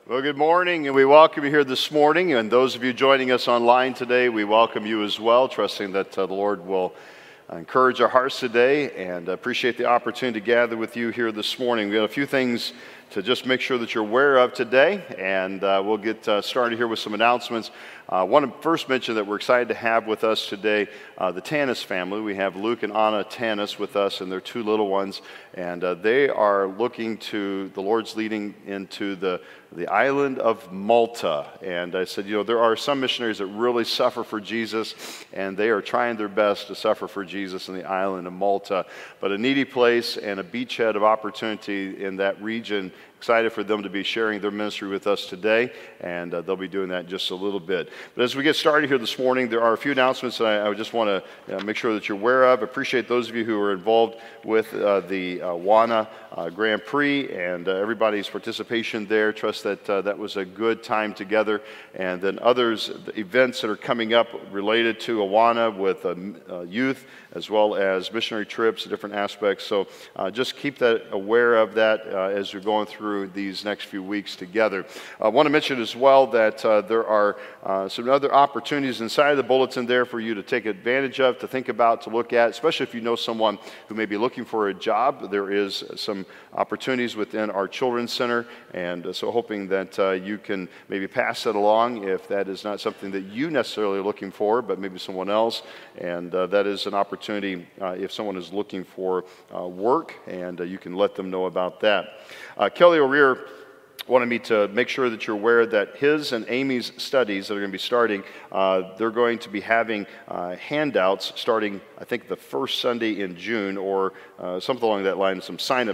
Well, good morning, and we welcome you here this morning. And those of you joining us online today, we welcome you as well, trusting that the Lord will encourage our hearts today, and appreciate the opportunity to gather with you here this morning. We have a few things to just make sure that you're aware of today, and we'll get started here with some announcements. I want to first mention that we're excited to have with us today the Tanis family. We have Luke and Anna Tanis with us and their two little ones, and they are looking to the Lord's leading into the island of Malta. And I said, there are some missionaries that really suffer for Jesus, and they are trying their best to suffer for Jesus in the island of Malta. But a needy place and a beachhead of opportunity in that region. Excited for them to be sharing their ministry with us today, and they'll be doing that in just a little bit. But as we get started here this morning, there are a few announcements that I just want to make sure that you're aware of. Appreciate those of you who are involved with the WANA Grand Prix and everybody's participation there. Trust that that was a good time together. And then others, the events that are coming up related to Awana with youth, as well as missionary trips, different aspects. So just keep that aware of that as you're going through these next few weeks together. I want to mention as well that there are some other opportunities inside of the bulletin there for you to take advantage of, to think about, to look at, especially if you know someone who may be looking for a job. There is some opportunities within our Children's Center, and so hoping that you can maybe pass that along if that is not something that you necessarily are looking for, but maybe someone else. And that is an opportunity if someone is looking for work, and you can let them know about that. Kelly O'Rear wanted me to make sure that you're aware that his and Amy's studies that are going to be starting, they're going to be having handouts starting, I think, the first Sunday in June, or something along that line, sign-up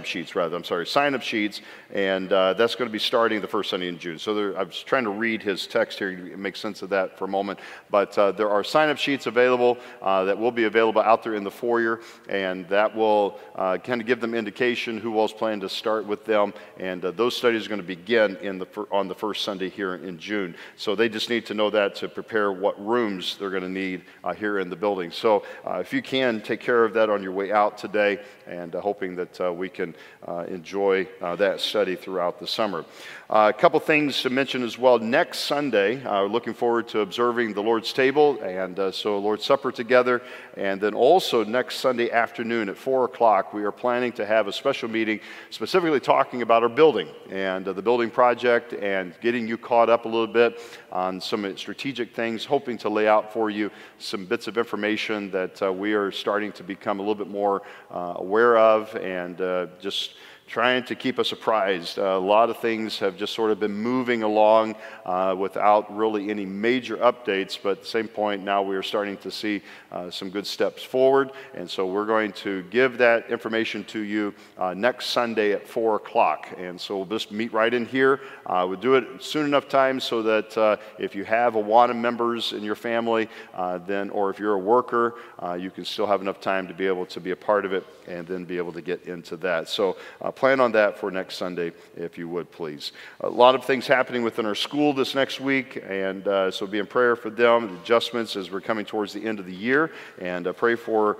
sheets, and that's going to be starting the first Sunday in June. So I was trying to read his text here to make sense of that for a moment, but there are sign-up sheets available that will be available out there in the foyer, and that will kind of give them indication who all's planning to start with them, and those studies are going to begin on the first Sunday here in June. So they just need to know that to prepare what rooms they're going to need here in the building. So if you can, take care of that on your way out today, and hoping that we can enjoy that study throughout the summer. A couple things to mention as well. Next Sunday, we're looking forward to observing the Lord's table, and so Lord's Supper together. And then also next Sunday afternoon at 4 o'clock, we are planning to have a special meeting specifically talking about our building and the building project, and getting you caught up a little bit on some strategic things, hoping to lay out for you some bits of information that we are starting to become a little bit more aware of, and just trying to keep us apprised. A lot of things have just sort of been moving along without really any major updates, but at the same point now we are starting to see some good steps forward, and so we're going to give that information to you next Sunday at 4 o'clock. And so we'll just meet right in here. We'll do it soon enough time so that if you have Awana members in your family, then, or if you're a worker, you can still have enough time to be able to be a part of it and then be able to get into that. So plan on that for next Sunday, if you would, please. A lot of things happening within our school this next week, and so be in prayer for them, the adjustments as we're coming towards the end of the year, and pray for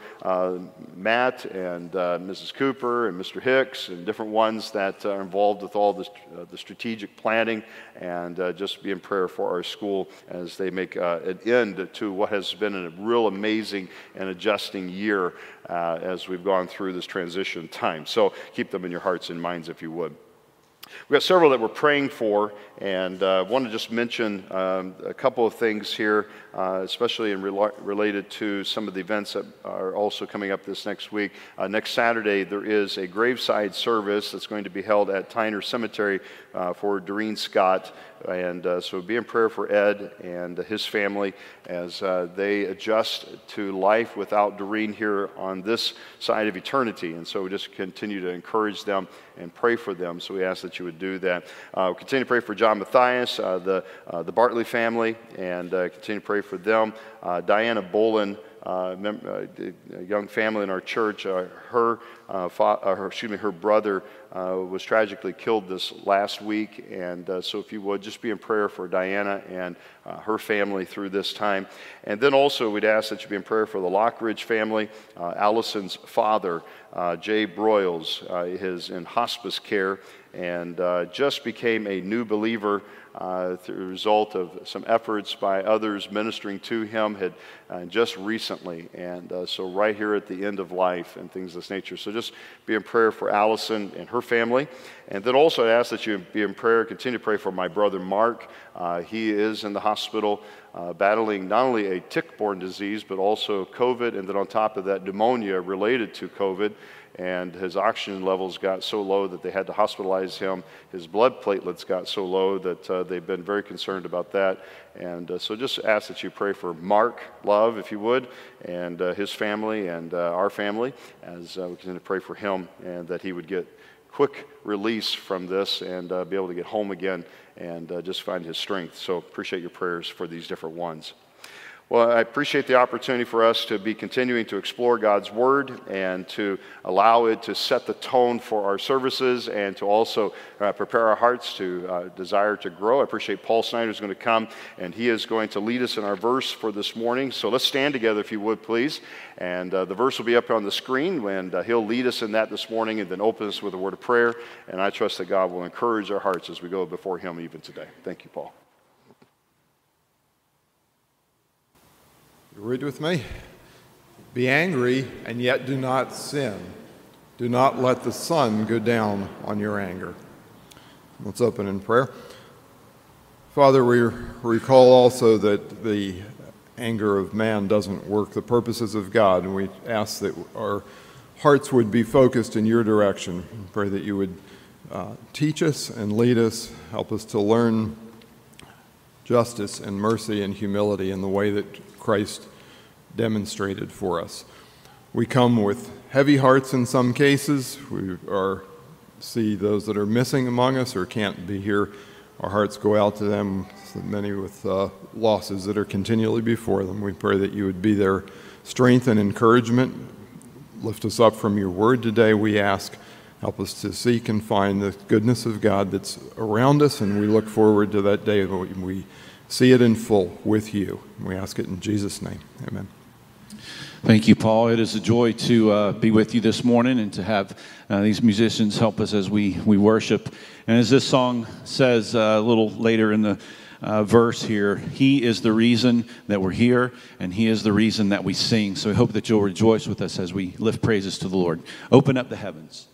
Matt and Mrs. Cooper and Mr. Hicks and different ones that are involved with all the strategic planning, and just be in prayer for our school as they make an end to what has been a real amazing and adjusting year as we've gone through this transition time. So keep them in your hearts and minds, if you would. We've got several that we're praying for, and I want to just mention a couple of things here, especially related to some of the events that are also coming up this next week. Next Saturday, there is a graveside service that's going to be held at Tyner Cemetery for Doreen Scott, and so be in prayer for Ed and his family as they adjust to life without Doreen here on this side of eternity. And so we just continue to encourage them and pray for them. So we ask that you would do that. We'll continue to pray for John Matthias, the Bartley family, and continue to pray for them. Diana Bolin, a young family in our church, her brother was tragically killed this last week, and so if you would, just be in prayer for Diana and her family through this time. And then also we'd ask that you be in prayer for the Lockridge family. Allison's father, Jay Broyles, is in hospice care, and just became a new believer through the result of some efforts by others ministering to him had just recently, and so right here at the end of life and things of this nature. So just be in prayer for Allison and her family, and then also I ask that you be in prayer, continue to pray for my brother Mark. He is in the hospital battling not only a tick-borne disease, but also COVID, and then on top of that, pneumonia related to COVID. And his oxygen levels got so low that they had to hospitalize him. His blood platelets got so low that they've been very concerned about that. And so just ask that you pray for Mark Love, if you would, and his family and our family, as we continue to pray for him, and that he would get quick release from this and be able to get home again and just find his strength. So appreciate your prayers for these different ones. Well, I appreciate the opportunity for us to be continuing to explore God's Word and to allow it to set the tone for our services and to also prepare our hearts to desire to grow. I appreciate Paul Snyder is going to come, and he is going to lead us in our verse for this morning. So let's stand together, if you would, please. And the verse will be up on the screen, and he'll lead us in that this morning and then open us with a word of prayer. And I trust that God will encourage our hearts as we go before him even today. Thank you, Paul. Read with me. Be angry and yet do not sin. Do not let the sun go down on your anger. Let's open in prayer. Father, we recall also that the anger of man doesn't work the purposes of God, and we ask that our hearts would be focused in your direction. Pray that you would teach us and lead us, help us to learn justice and mercy and humility in the way that Christ demonstrated for us. We come with heavy hearts in some cases. We see those that are missing among us or can't be here. Our hearts go out to them, many with losses that are continually before them. We pray that you would be their strength and encouragement. Lift us up from your word today, we ask. Help us to seek and find the goodness of God that's around us, and we look forward to that day when we see it in full with you. We ask it in Jesus' name. Amen. Thank you, Paul. It is a joy to be with you this morning and to have these musicians help us as we worship. And as this song says a little later in the verse here, he is the reason that we're here, and he is the reason that we sing. So I hope that you'll rejoice with us as we lift praises to the Lord. Open up the heavens.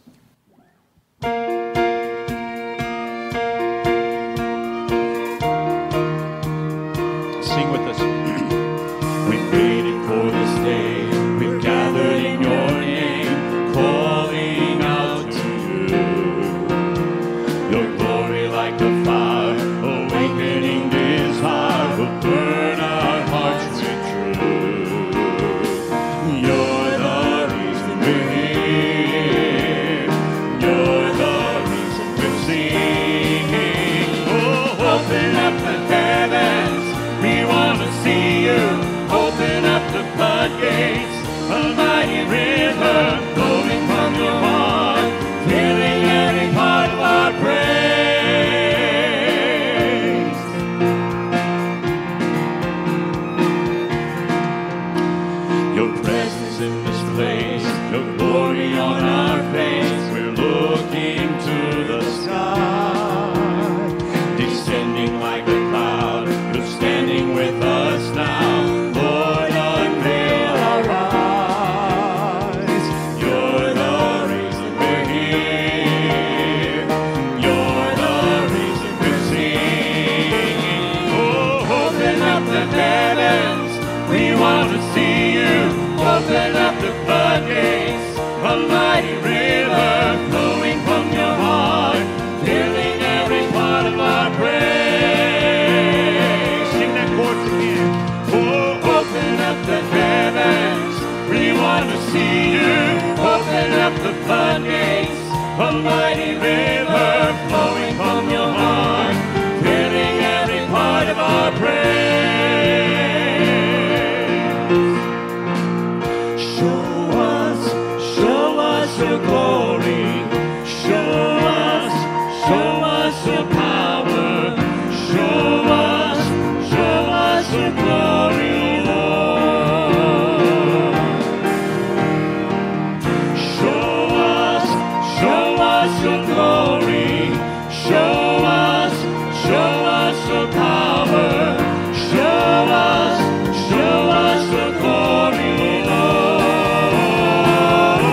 Sing with us. We've waited for this day. We've gathered in your name, calling out to you. Your glory like a fire, awakening desire will burn our hearts with truth. You're the reason we're here. You're the reason we're singing. Oh, open up the heavens. We want to see you. Open up the floodgates. A mighty river flowing from your heart, filling every part of our praise. Your presence in this place, your glory on our face. We're looking to the sky, descending like a cloud. You're standing with us now. Lord, unveil our eyes. You're the reason we're here. You're the reason we're singing. Oh, open up the heavens. We want to see you. Open up the floodgates. A mighty river flowing from your heart, filling every part of our praise. Sing that chorus again. Oh, open up the heavens. We want to see you. Open up the floodgates. A mighty river flowing from your heart, filling every part of our praise. Show us your glory. Show the power. Show us the glory, Lord.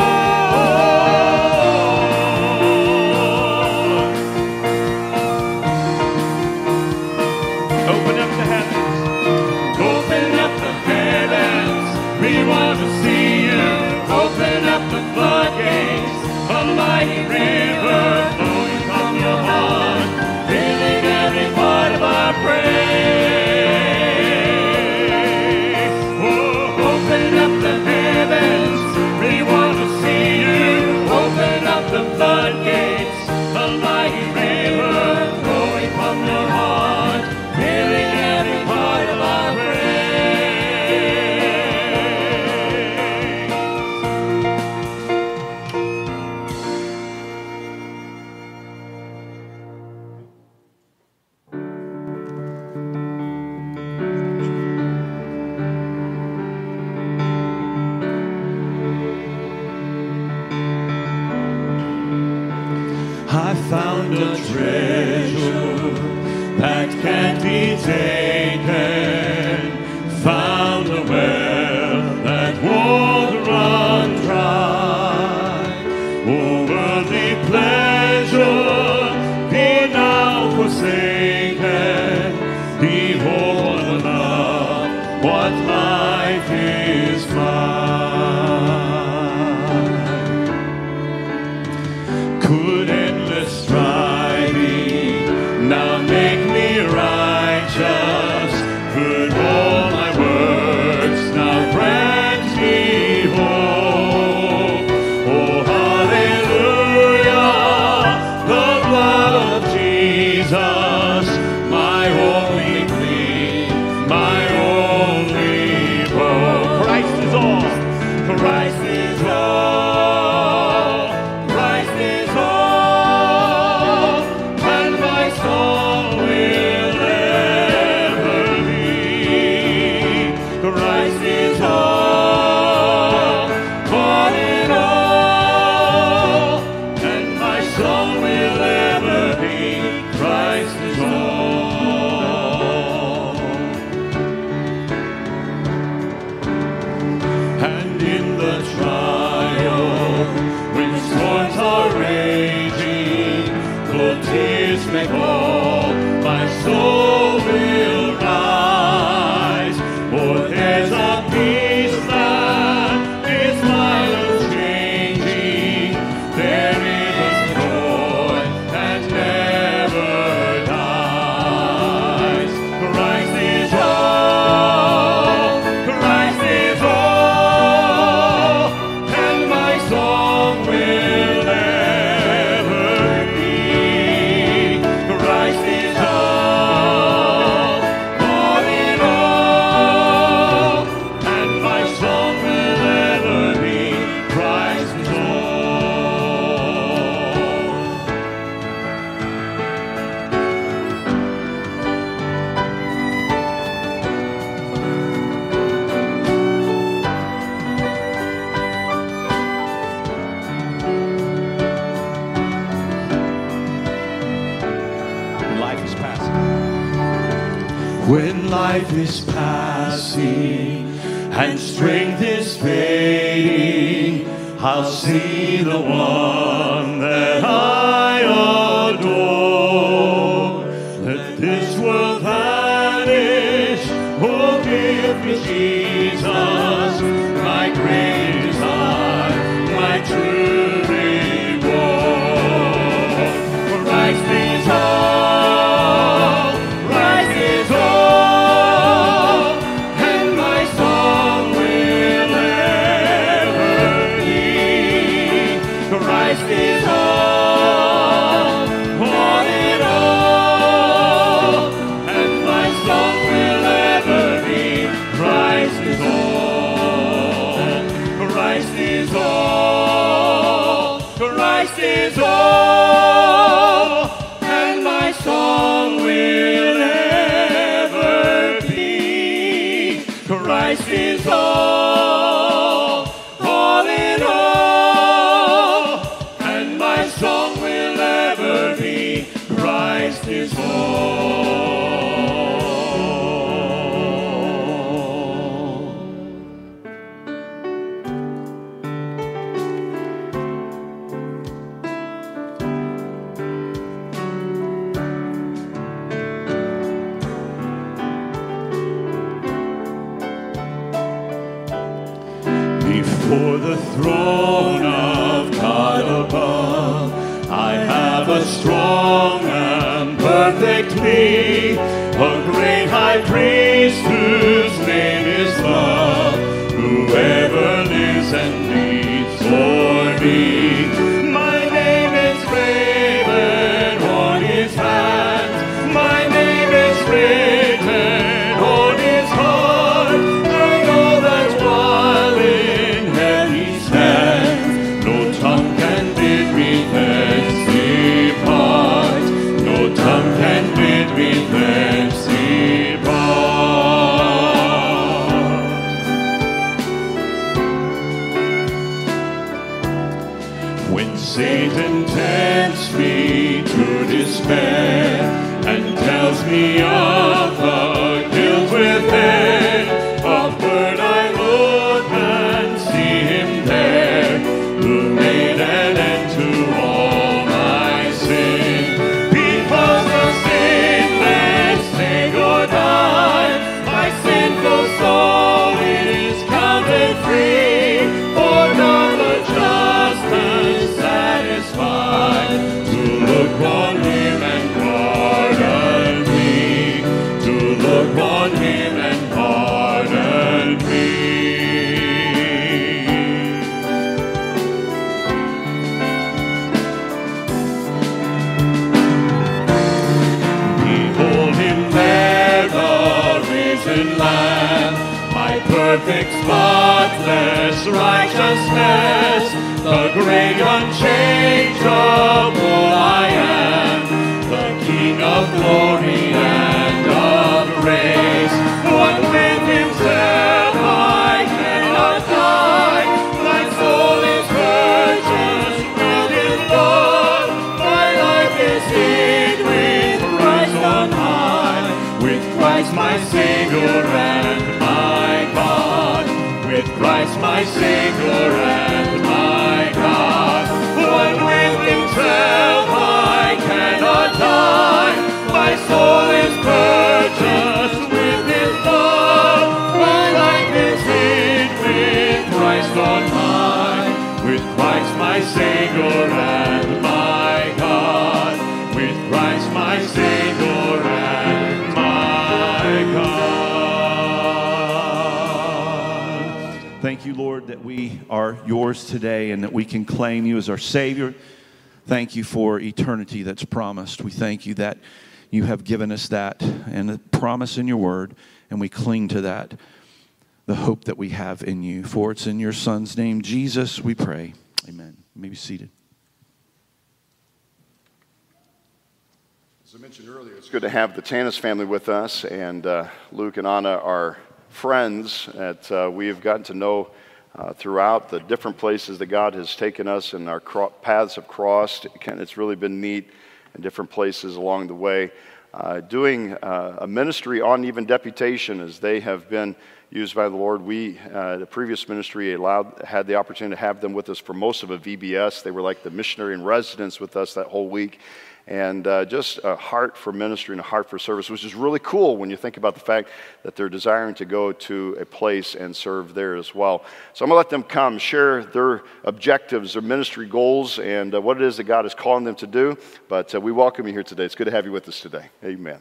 Open up the heavens. Open up the heavens. We want to see you. Open up the floodgates. A mighty river flowing from your heart, filling every part of our praise. Oh, open up the heavens. We want to see you. Open up the floodgates. A mighty river flowing from your heart, filling every part of our praise. I found a treasure that can't be taken. Found a well that won't run dry. Oh, worldly pleasure, be now forsaken. Behold the love, what life is mine. Could endless striving now make me righteous? Could all my works now grant me hope? Oh, hallelujah, the blood of Jesus, my only plea, my only hope. Christ is all. Christ is all. Christ is all, and my soul will ever be. Christ is all, all in all, and my soul will ever be. Christ is all. And in the trial, when storms are raging, though tears may fall, my soul will rise. For there's a peace that is mild unchanging. There is joy that never dies. Christ is all. Christ is all, and my song will ever be. Christ is all in all, and my song will ever be. Christ is all. Life is passing. When life is passing and strength is fading, I'll see the one that I adore. Let this world vanish, oh give me Jesus, my great desire, my true reward. Christ is all, Christ is all, and my song will ever be. Christ is all in all, and my song will ever be. Christ is all, Christ is all. For the throne of God above, I have a strong and perfect plea, a great high priest whose name is love, whoever lives and bleeds for me. My name is graven on his hands, my name is written on his heart. I know that while in hell he stands, no tongue can bid me thence depart, no tongue can bid me thence depart. When Satan tempts me to despair and tells me of the guilt within, upward I look and see him there, who made an end to all my sin. Because the sinless Savior died, my sinful soul is counted free, for now the just and satisfied to look on him and pardon me, to look on him and pardon me. Behold him there, the risen Lamb, my perfect, spotless righteousness, the great unchangeable I am, the King of glory and of grace. One with himself I cannot die, my soul is purchased with his blood, my life is hid with Christ on high, with Christ my Savior and my God, with Christ my Savior and my God. One with himself I cannot die, my soul is purchased with his blood, my life is hid with Christ on high, with Christ my Savior and my God, with Christ my Savior and my God. Thank you, Lord, that we are yours today and that we can claim you as our Savior. Thank you for eternity that's promised. We thank you that you have given us that and the promise in your word, and we cling to that, the hope that we have in you. For it's in your Son's name, Jesus, we pray. Amen. You may be seated. As I mentioned earlier, it's good to have the Tanis family with us, and Luke and Anna are friends that we have gotten to know throughout the different places that God has taken us and our paths have crossed. It's really been neat in different places along the way. Doing a ministry on even deputation, as they have been used by the Lord. We, the previous ministry, had the opportunity to have them with us for most of a VBS. They were like the missionary in residence with us that whole week. And just a heart for ministry and a heart for service, which is really cool when you think about the fact that they're desiring to go to a place and serve there as well. So I'm going to let them come, share their objectives, their ministry goals, and what it is that God is calling them to do. But we welcome you here today. It's good to have you with us today. Amen.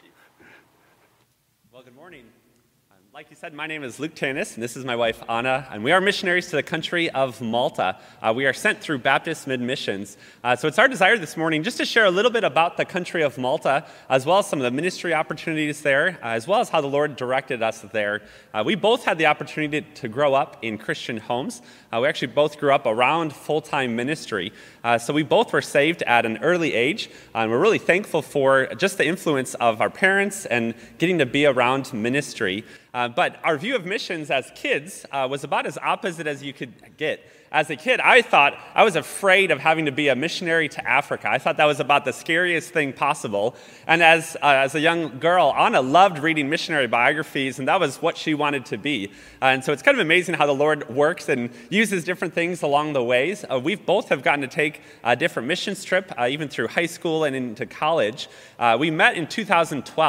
Well, good morning. Like you said, my name is Luke Tanis, and this is my wife, Anna, and we are missionaries to the country of Malta. We are sent through Baptist Mid-Missions. So it's our desire this morning just to share a little bit about the country of Malta, as well as some of the ministry opportunities there, as well as how the Lord directed us there. We both had the opportunity to grow up in Christian homes. We actually both grew up around full-time ministry. So we both were saved at an early age, and we're really thankful for just the influence of our parents and getting to be around ministry. But our view of missions as kids was about as opposite as you could get. As a kid, I was afraid of having to be a missionary to Africa. I thought that was about the scariest thing possible. And as a young girl, Anna loved reading missionary biographies, and that was what she wanted to be. And so it's kind of amazing how the Lord works and uses different things along the ways. We both have gotten to take a different missions trip, even through high school and into college. We met in 2012.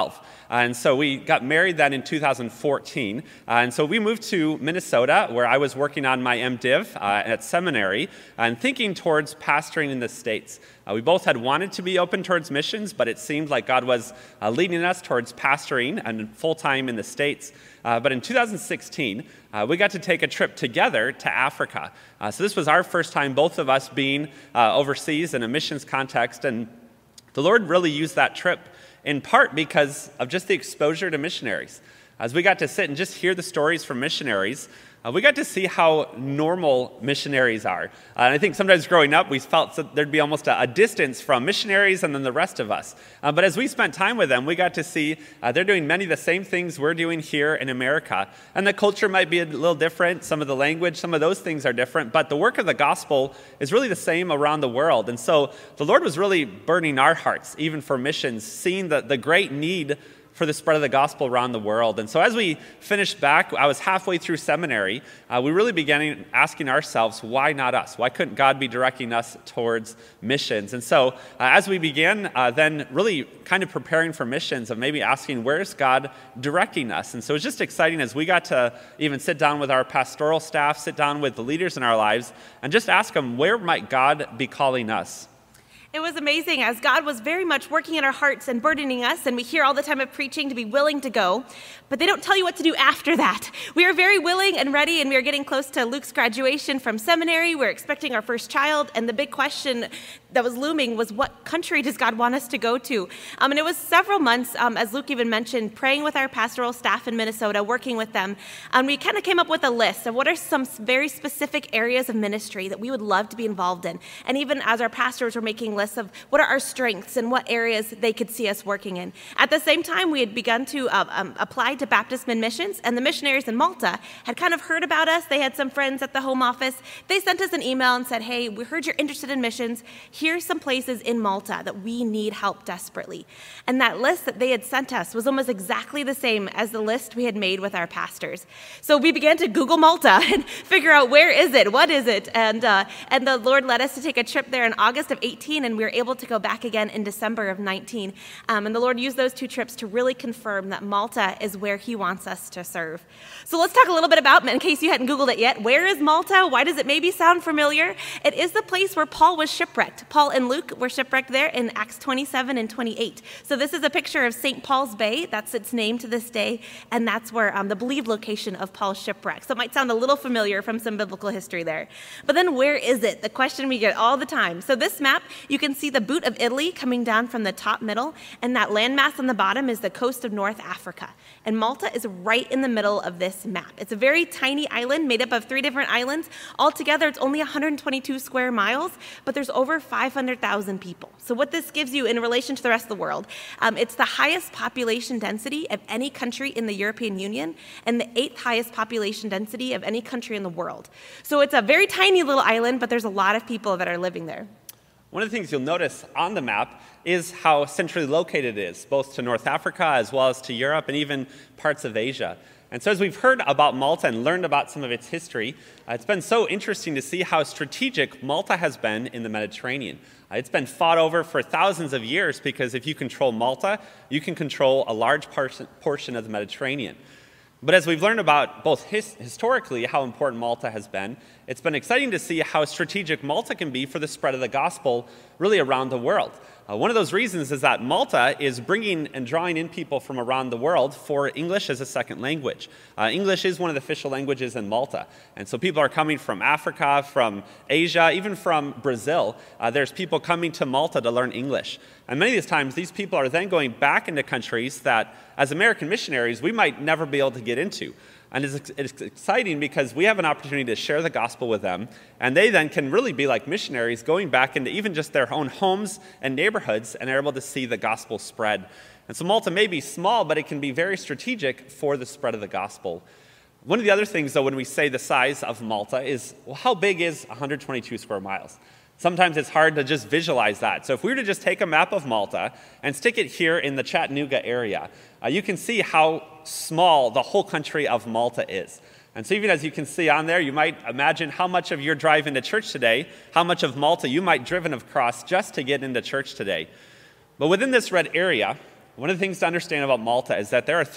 And so we got married then in 2014. And so we moved to Minnesota, where I was working on my MDiv at seminary and thinking towards pastoring in the States. We both had wanted to be open towards missions, but it seemed like God was leading us towards pastoring and full-time in the States. But in 2016, we got to take a trip together to Africa. So this was our first time, both of us being overseas in a missions context. And the Lord really used that trip in part because of just the exposure to missionaries. As we got to sit and just hear the stories from missionaries, we got to see how normal missionaries are. And I think sometimes growing up, we felt that there'd be almost a distance from missionaries and then the rest of us. But as we spent time with them, we got to see they're doing many of the same things we're doing here in America. And the culture might be a little different. Some of the language, some of those things are different. But the work of the gospel is really the same around the world. And so the Lord was really burning our hearts, even for missions, seeing the great need for the spread of the gospel around the world. And so as we finished back, I was halfway through seminary, we really began asking ourselves, why not us? Why couldn't God be directing us towards missions? And so as we began then really kind of preparing for missions of maybe asking, where's God directing us? And so it was just exciting as we got to even sit down with our pastoral staff, sit down with the leaders in our lives, and just ask them, where might God be calling us? It was amazing as God was very much working in our hearts and burdening us, and we hear all the time of preaching to be willing to go, but they don't tell you what to do after that. We are very willing and ready, and we are getting close to Luke's graduation from seminary. We're expecting our first child, and the big question that was looming was, what country does God want us to go to? And it was several months, as Luke even mentioned, praying with our pastoral staff in Minnesota, working with them, and we kind of came up with a list of what are some very specific areas of ministry that we would love to be involved in. And even as our pastors were making lists of what are our strengths and what areas they could see us working in. At the same time, we had begun to apply to Baptist Mid Missions, and the missionaries in Malta had kind of heard about us. They had some friends at the home office. They sent us an email and said, hey, we heard you're interested in missions. Here's some places in Malta that we need help desperately. And that list that they had sent us was almost exactly the same as the list we had made with our pastors. So we began to Google Malta and figure out, where is it? What is it? And the Lord led us to take a trip there in August of 18, and we were able to go back again in December of 19. And the Lord used those two trips to really confirm that Malta is where he wants us to serve. So let's talk a little bit about, in case you hadn't Googled it yet, where is Malta? Why does it maybe sound familiar? It is the place where Paul was shipwrecked. Paul and Luke were shipwrecked there in Acts 27 and 28. So this is a picture of St. Paul's Bay. That's its name to this day. And that's where the believed location of Paul's shipwreck. So it might sound a little familiar from some biblical history there. But then where is it? The question we get all the time. So this map, you can see the boot of Italy coming down from the top middle, and that landmass on the bottom is the coast of North Africa. And Malta is right in the middle of this map. It's a very tiny island made up of 3 different islands. Altogether, it's only 122 square miles, but there's over 500,000 people. So what this gives you in relation to the rest of the world, it's the highest population density of any country in the European Union and the 8th highest population density of any country in the world. So it's a very tiny little island, but there's a lot of people that are living there. One of the things you'll notice on the map is how centrally located it is, both to North Africa as well as to Europe and even parts of Asia. And so as we've heard about Malta and learned about some of its history, it's been so interesting to see how strategic Malta has been in the Mediterranean. It's been fought over for thousands of years because if you control Malta, you can control a large portion of the Mediterranean. But as we've learned about both historically how important Malta has been, it's been exciting to see how strategic Malta can be for the spread of the gospel really around the world. One of those reasons is that Malta is bringing and drawing in people from around the world for English as a second language. English is one of the official languages in Malta. And so people are coming from Africa, from Asia, even from Brazil. There's people coming to Malta to learn English. And many of these times, these people are then going back into countries that, as American missionaries, we might never be able to get into. And it's exciting because we have an opportunity to share the gospel with them, and they then can really be like missionaries going back into even just their own homes and neighborhoods and are able to see the gospel spread. And so Malta may be small, but it can be very strategic for the spread of the gospel. One of the other things, though, when we say the size of Malta is, well, how big is 122 square miles? Sometimes it's hard to just visualize that. So if we were to just take a map of Malta and stick it here in the Chattanooga area, you can see how small the whole country of Malta is. And so even as you can see on there, you might imagine how much of your drive into church today, how much of Malta you might driven across just to get into church today. But within this red area, One of the things to understand about Malta is that there are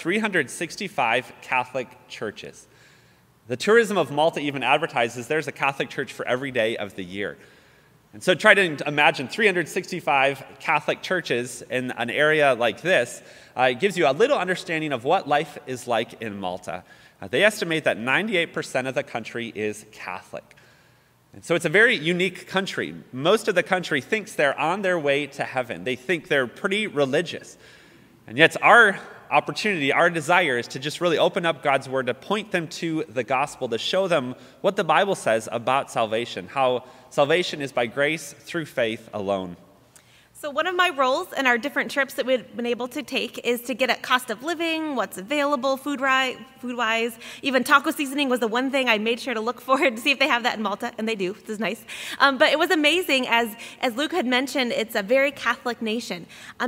365 Catholic churches. The tourism of Malta even advertises there's a Catholic church for every day of the year. And so try to imagine 365 Catholic churches in an area like this. It gives you a little understanding of what life is like in Malta. They estimate that 98% of the country is Catholic. And so it's a very unique country. Most of the country thinks they're on their way to heaven. They think they're pretty religious. And yet our opportunity, our desire is to just really open up God's word, to point them to the gospel, to show them what the Bible says about salvation, how salvation is by grace through faith alone. So one of my roles in our different trips that we've been able to take is to get at cost of living, what's available food-wise. Even taco seasoning was the one thing I made sure to look for to see if they have that in Malta, and they do. This is nice. But it was amazing, as Luke had mentioned, it's a very Catholic nation. And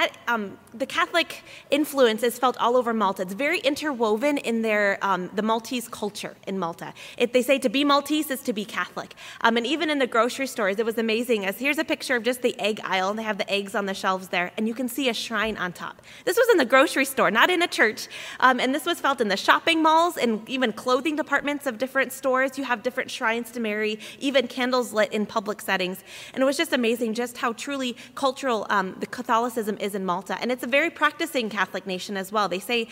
the Catholic influence is felt all over Malta. It's very interwoven in the Maltese culture in Malta. They say to be Maltese is to be Catholic. And even in the grocery stores, it was amazing, as here's a picture of just the egg aisle. They have the eggs on the shelves there, and you can see a shrine on top. This was in the grocery store, not in a church. And this was felt in the shopping malls and even clothing departments of different stores. You have different shrines to Mary, even candles lit in public settings. And it was just amazing just how truly cultural the Catholicism is in Malta. And it's a very practicing Catholic nation as well. They say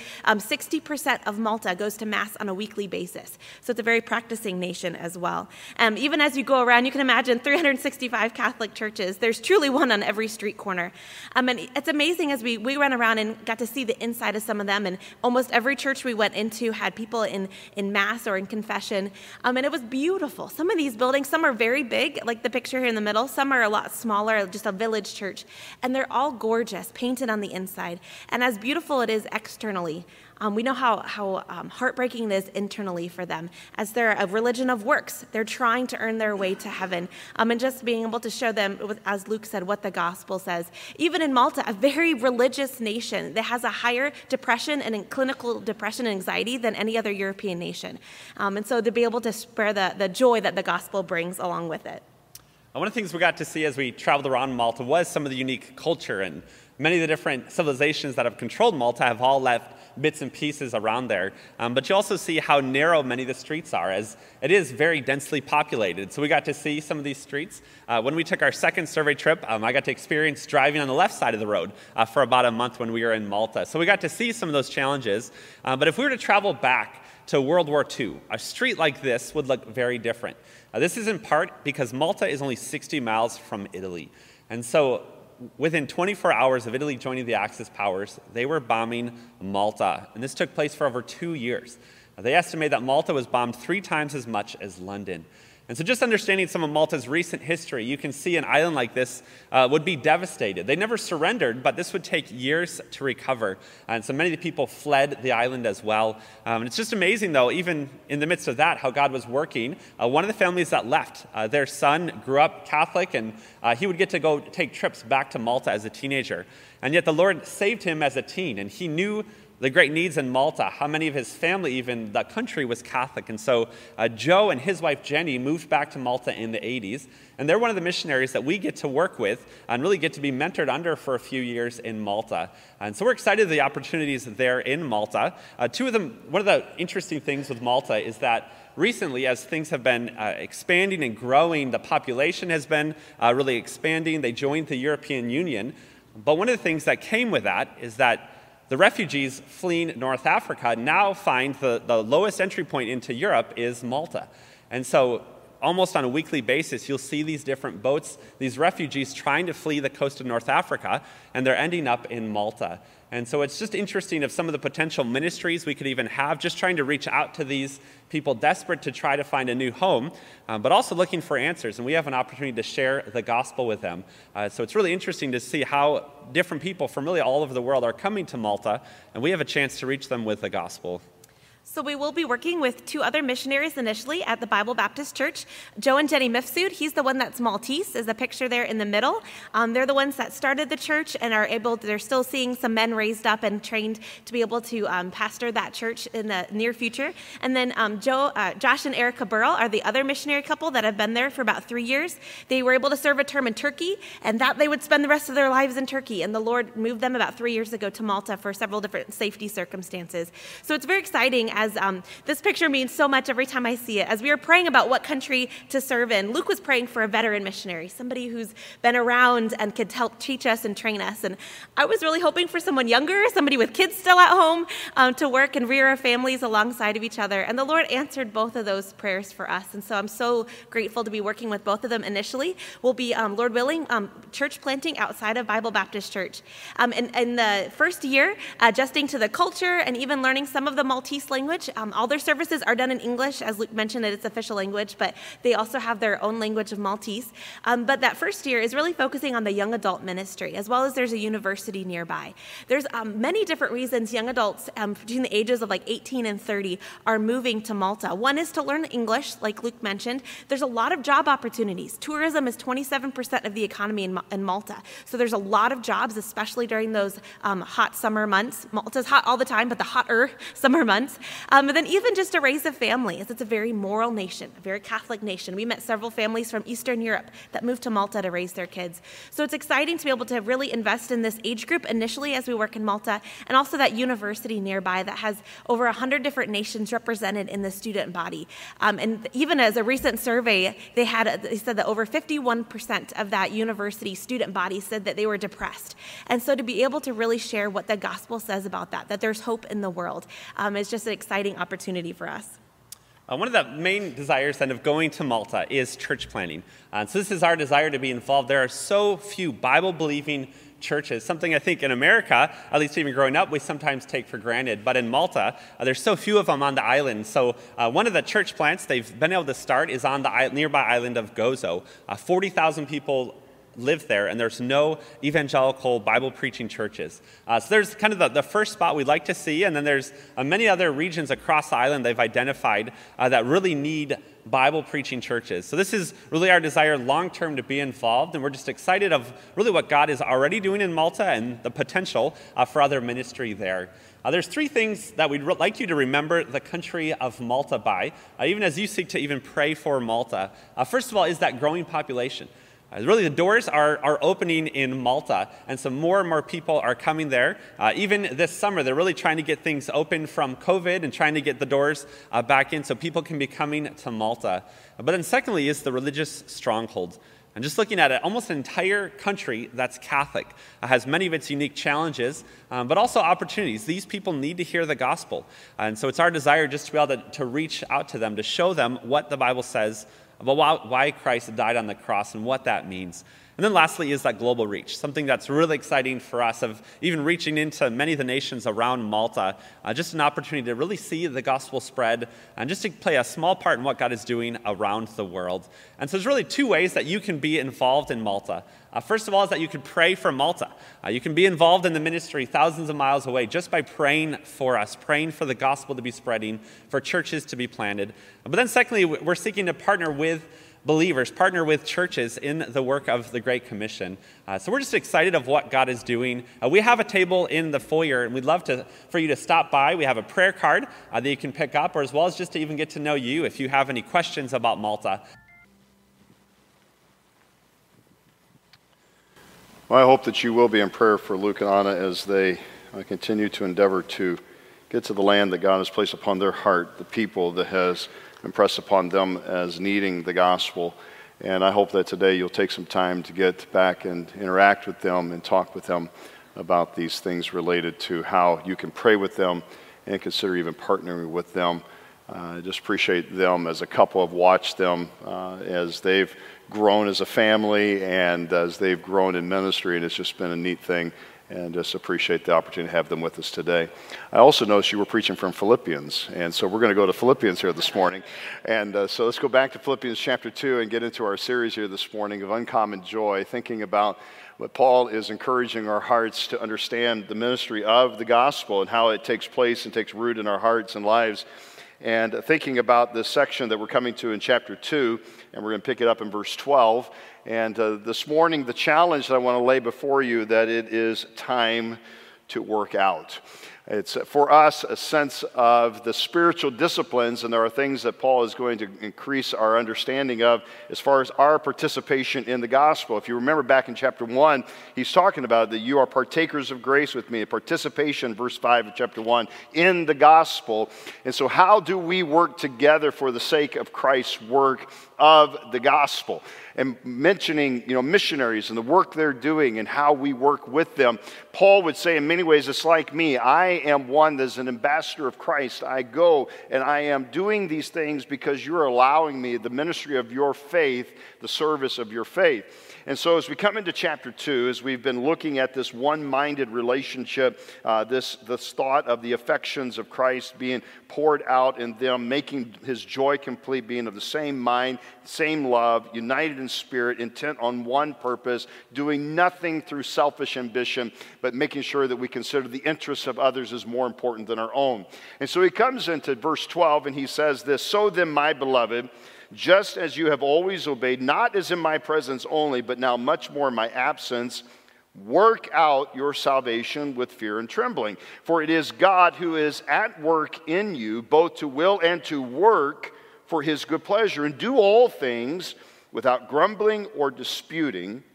60% of Malta goes to Mass on a weekly basis. So it's a very practicing nation as well. Even as you go around, you can imagine 365 Catholic churches. There's truly one on every street corner. And it's amazing as we ran around and got to see the inside of some of them, and almost every church we went into had people in Mass or in confession, and it was beautiful. Some of these buildings, some are very big, like the picture here in the middle, some are a lot smaller, just a village church, and they're all gorgeous, painted on the inside, and as beautiful it is externally. We know how heartbreaking it is internally for them, as they're a religion of works. They're trying to earn their way to heaven, and just being able to show them, as Luke said, what the gospel says. Even in Malta, a very religious nation that has a higher depression and clinical depression and anxiety than any other European nation. And so to be able to spread the joy that the gospel brings along with it. One of the things we got to see as we traveled around Malta was some of the unique culture, and many of the different civilizations that have controlled Malta have all left bits and pieces around there. But you also see how narrow many of the streets are, as it is very densely populated. So we got to see some of these streets. When we took our second survey trip, I got to experience driving on the left side of the road for about a month when we were in Malta. So we got to see some of those challenges. But if we were to travel back to World War II, a street like this would look very different. This is in part because Malta is only 60 miles from Italy. And so within 24 hours of Italy joining the Axis powers, they were bombing Malta. And this took place for over 2 years. They estimate that Malta was bombed 3 times as much as London. And so just understanding some of Malta's recent history, you can see an island like this would be devastated. They never surrendered, but this would take years to recover. And so many of the people fled the island as well. And it's just amazing, though, even in the midst of that, how God was working. One of the families that left, their son grew up Catholic, and he would get to go take trips back to Malta as a teenager. And yet the Lord saved him as a teen, and he knew the great needs in Malta, how many of his family, even the country, was Catholic. And so Joe and his wife Jenny moved back to Malta in the 80s. And they're one of the missionaries that we get to work with and really get to be mentored under for a few years in Malta. And so we're excited the opportunities there in Malta. One of the interesting things with Malta is that recently, as things have been expanding and growing, the population has been really expanding. They joined the European Union. But one of the things that came with that is that the refugees fleeing North Africa now find the lowest entry point into Europe is Malta. And so almost on a weekly basis, you'll see these different boats, these refugees trying to flee the coast of North Africa, and they're ending up in Malta. And so it's just interesting of some of the potential ministries we could even have, just trying to reach out to these people desperate to try to find a new home, but also looking for answers. And we have an opportunity to share the gospel with them. So it's really interesting to see how different people from really all over the world are coming to Malta, and we have a chance to reach them with the gospel. So we will be working with two other missionaries initially at the Bible Baptist Church. Joe and Jenny Mifsud, he's the one that's Maltese, is the picture there in the middle. They're the ones that started the church and they're still seeing some men raised up and trained to be able to pastor that church in the near future. And then Josh and Erica Burrell are the other missionary couple that have been there for about 3 years. They were able to serve a term in Turkey, and that they would spend the rest of their lives in Turkey. And the Lord moved them about 3 years ago to Malta for several different safety circumstances. So it's very exciting as this picture means so much every time I see it. As we were praying about what country to serve in, Luke was praying for a veteran missionary, somebody who's been around and could help teach us and train us. And I was really hoping for someone younger, somebody with kids still at home to work and rear our families alongside of each other. And the Lord answered both of those prayers for us. And so I'm so grateful to be working with both of them initially. We'll be, Lord willing, church planting outside of Bible Baptist Church. In the first year, adjusting to the culture and even learning some of the Maltese language. All their services are done in English, as Luke mentioned, it's official language, but they also have their own language of Maltese. But that first year is really focusing on the young adult ministry, as well as there's a university nearby. There's many different reasons young adults between the ages of like 18 and 30 are moving to Malta. One is to learn English, like Luke mentioned. There's a lot of job opportunities. Tourism is 27% of the economy in Malta. So there's a lot of jobs, especially during those hot summer months. Malta's hot all the time, but the hotter summer months. And then even just to raise a family, as it's a very moral nation, a very Catholic nation. We met several families from Eastern Europe that moved to Malta to raise their kids. So it's exciting to be able to really invest in this age group initially as we work in Malta, and also that university nearby that has over 100 different nations represented in the student body. And even as a recent survey, they said that over 51% of that university student body said that they were depressed. And so to be able to really share what the gospel says about that there's hope in the world, is just an exciting opportunity for us. One of the main desires then of going to Malta is church planting. So this is our desire to be involved. There are so few Bible-believing churches, something I think in America, at least even growing up, we sometimes take for granted. But in Malta, there's so few of them on the island. So one of the church plants they've been able to start is on the nearby island of Gozo. 40,000 people live there, and there's no evangelical Bible-preaching churches. So there's kind of the first spot we'd like to see, and then there's many other regions across the island they've identified that really need Bible-preaching churches. So this is really our desire long-term to be involved, and we're just excited of really what God is already doing in Malta and the potential for other ministry there. There's three things that we'd like you to remember the country of Malta by, even as you seek to even pray for Malta. First of all is that growing population. Really, the doors are opening in Malta, and so more and more people are coming there. Even this summer, they're really trying to get things open from COVID and trying to get the doors back in so people can be coming to Malta. But then secondly is the religious strongholds. And just looking at it, almost an entire country that's Catholic has many of its unique challenges, but also opportunities. These people need to hear the gospel. And so it's our desire just to be able to reach out to them, to show them what the Bible says about why Christ died on the cross and what that means. And then lastly is that global reach, something that's really exciting for us of even reaching into many of the nations around Malta, just an opportunity to really see the gospel spread and just to play a small part in what God is doing around the world. And so there's really two ways that you can be involved in Malta. First of all is that you can pray for Malta. You can be involved in the ministry thousands of miles away just by praying for us, praying for the gospel to be spreading, for churches to be planted. But then secondly, we're seeking to partner with believers, partner with churches in the work of the Great Commission. So we're just excited of what God is doing. We have a table in the foyer, and we'd love for you to stop by. We have a prayer card that you can pick up, or as well as just to even get to know you if you have any questions about Malta. Well, I hope that you will be in prayer for Luke and Anna as they continue to endeavor to get to the land that God has placed upon their heart, the people that has impressed upon them as needing the gospel. And I hope that today you'll take some time to get back and interact with them and talk with them about these things related to how you can pray with them and consider even partnering with them. I just appreciate them as a couple. I've watched them as they've grown as a family and as they've grown in ministry, and it's just been a neat thing, and just appreciate the opportunity to have them with us today. I also noticed you were preaching from Philippians, and so we're going to go to Philippians here this morning. And so let's go back to Philippians chapter 2 and get into our series here this morning of Uncommon Joy, thinking about But Paul is encouraging our hearts to understand the ministry of the gospel and how it takes place and takes root in our hearts and lives. And thinking about this section that we're coming to in chapter 2, and we're going to pick it up in verse 12. And this morning, the challenge that I want to lay before you, that it is time to work out. It's for us a sense of the spiritual disciplines, and there are things that Paul is going to increase our understanding of as far as our participation in the gospel. If you remember back in chapter 1, he's talking about that you are partakers of grace with me, a participation, verse 5 of chapter 1, in the gospel. And so how do we work together for the sake of Christ's work of the gospel? And mentioning, missionaries and the work they're doing and how we work with them, Paul would say in many ways, it's like me. I am one that's an ambassador of Christ. I go and I am doing these things because you're allowing me the ministry of your faith, the service of your faith. And so as we come into chapter 2, as we've been looking at this one-minded relationship, this thought of the affections of Christ being poured out in them, making his joy complete, being of the same mind, same love, united in spirit, intent on one purpose, doing nothing through selfish ambition, but making sure that we consider the interests of others as more important than our own. And so he comes into verse 12 and he says this, "So then, my beloved, just as you have always obeyed, not as in my presence only, but now much more in my absence, work out your salvation with fear and trembling. For it is God who is at work in you, both to will and to work for his good pleasure. And do all things without grumbling or disputing,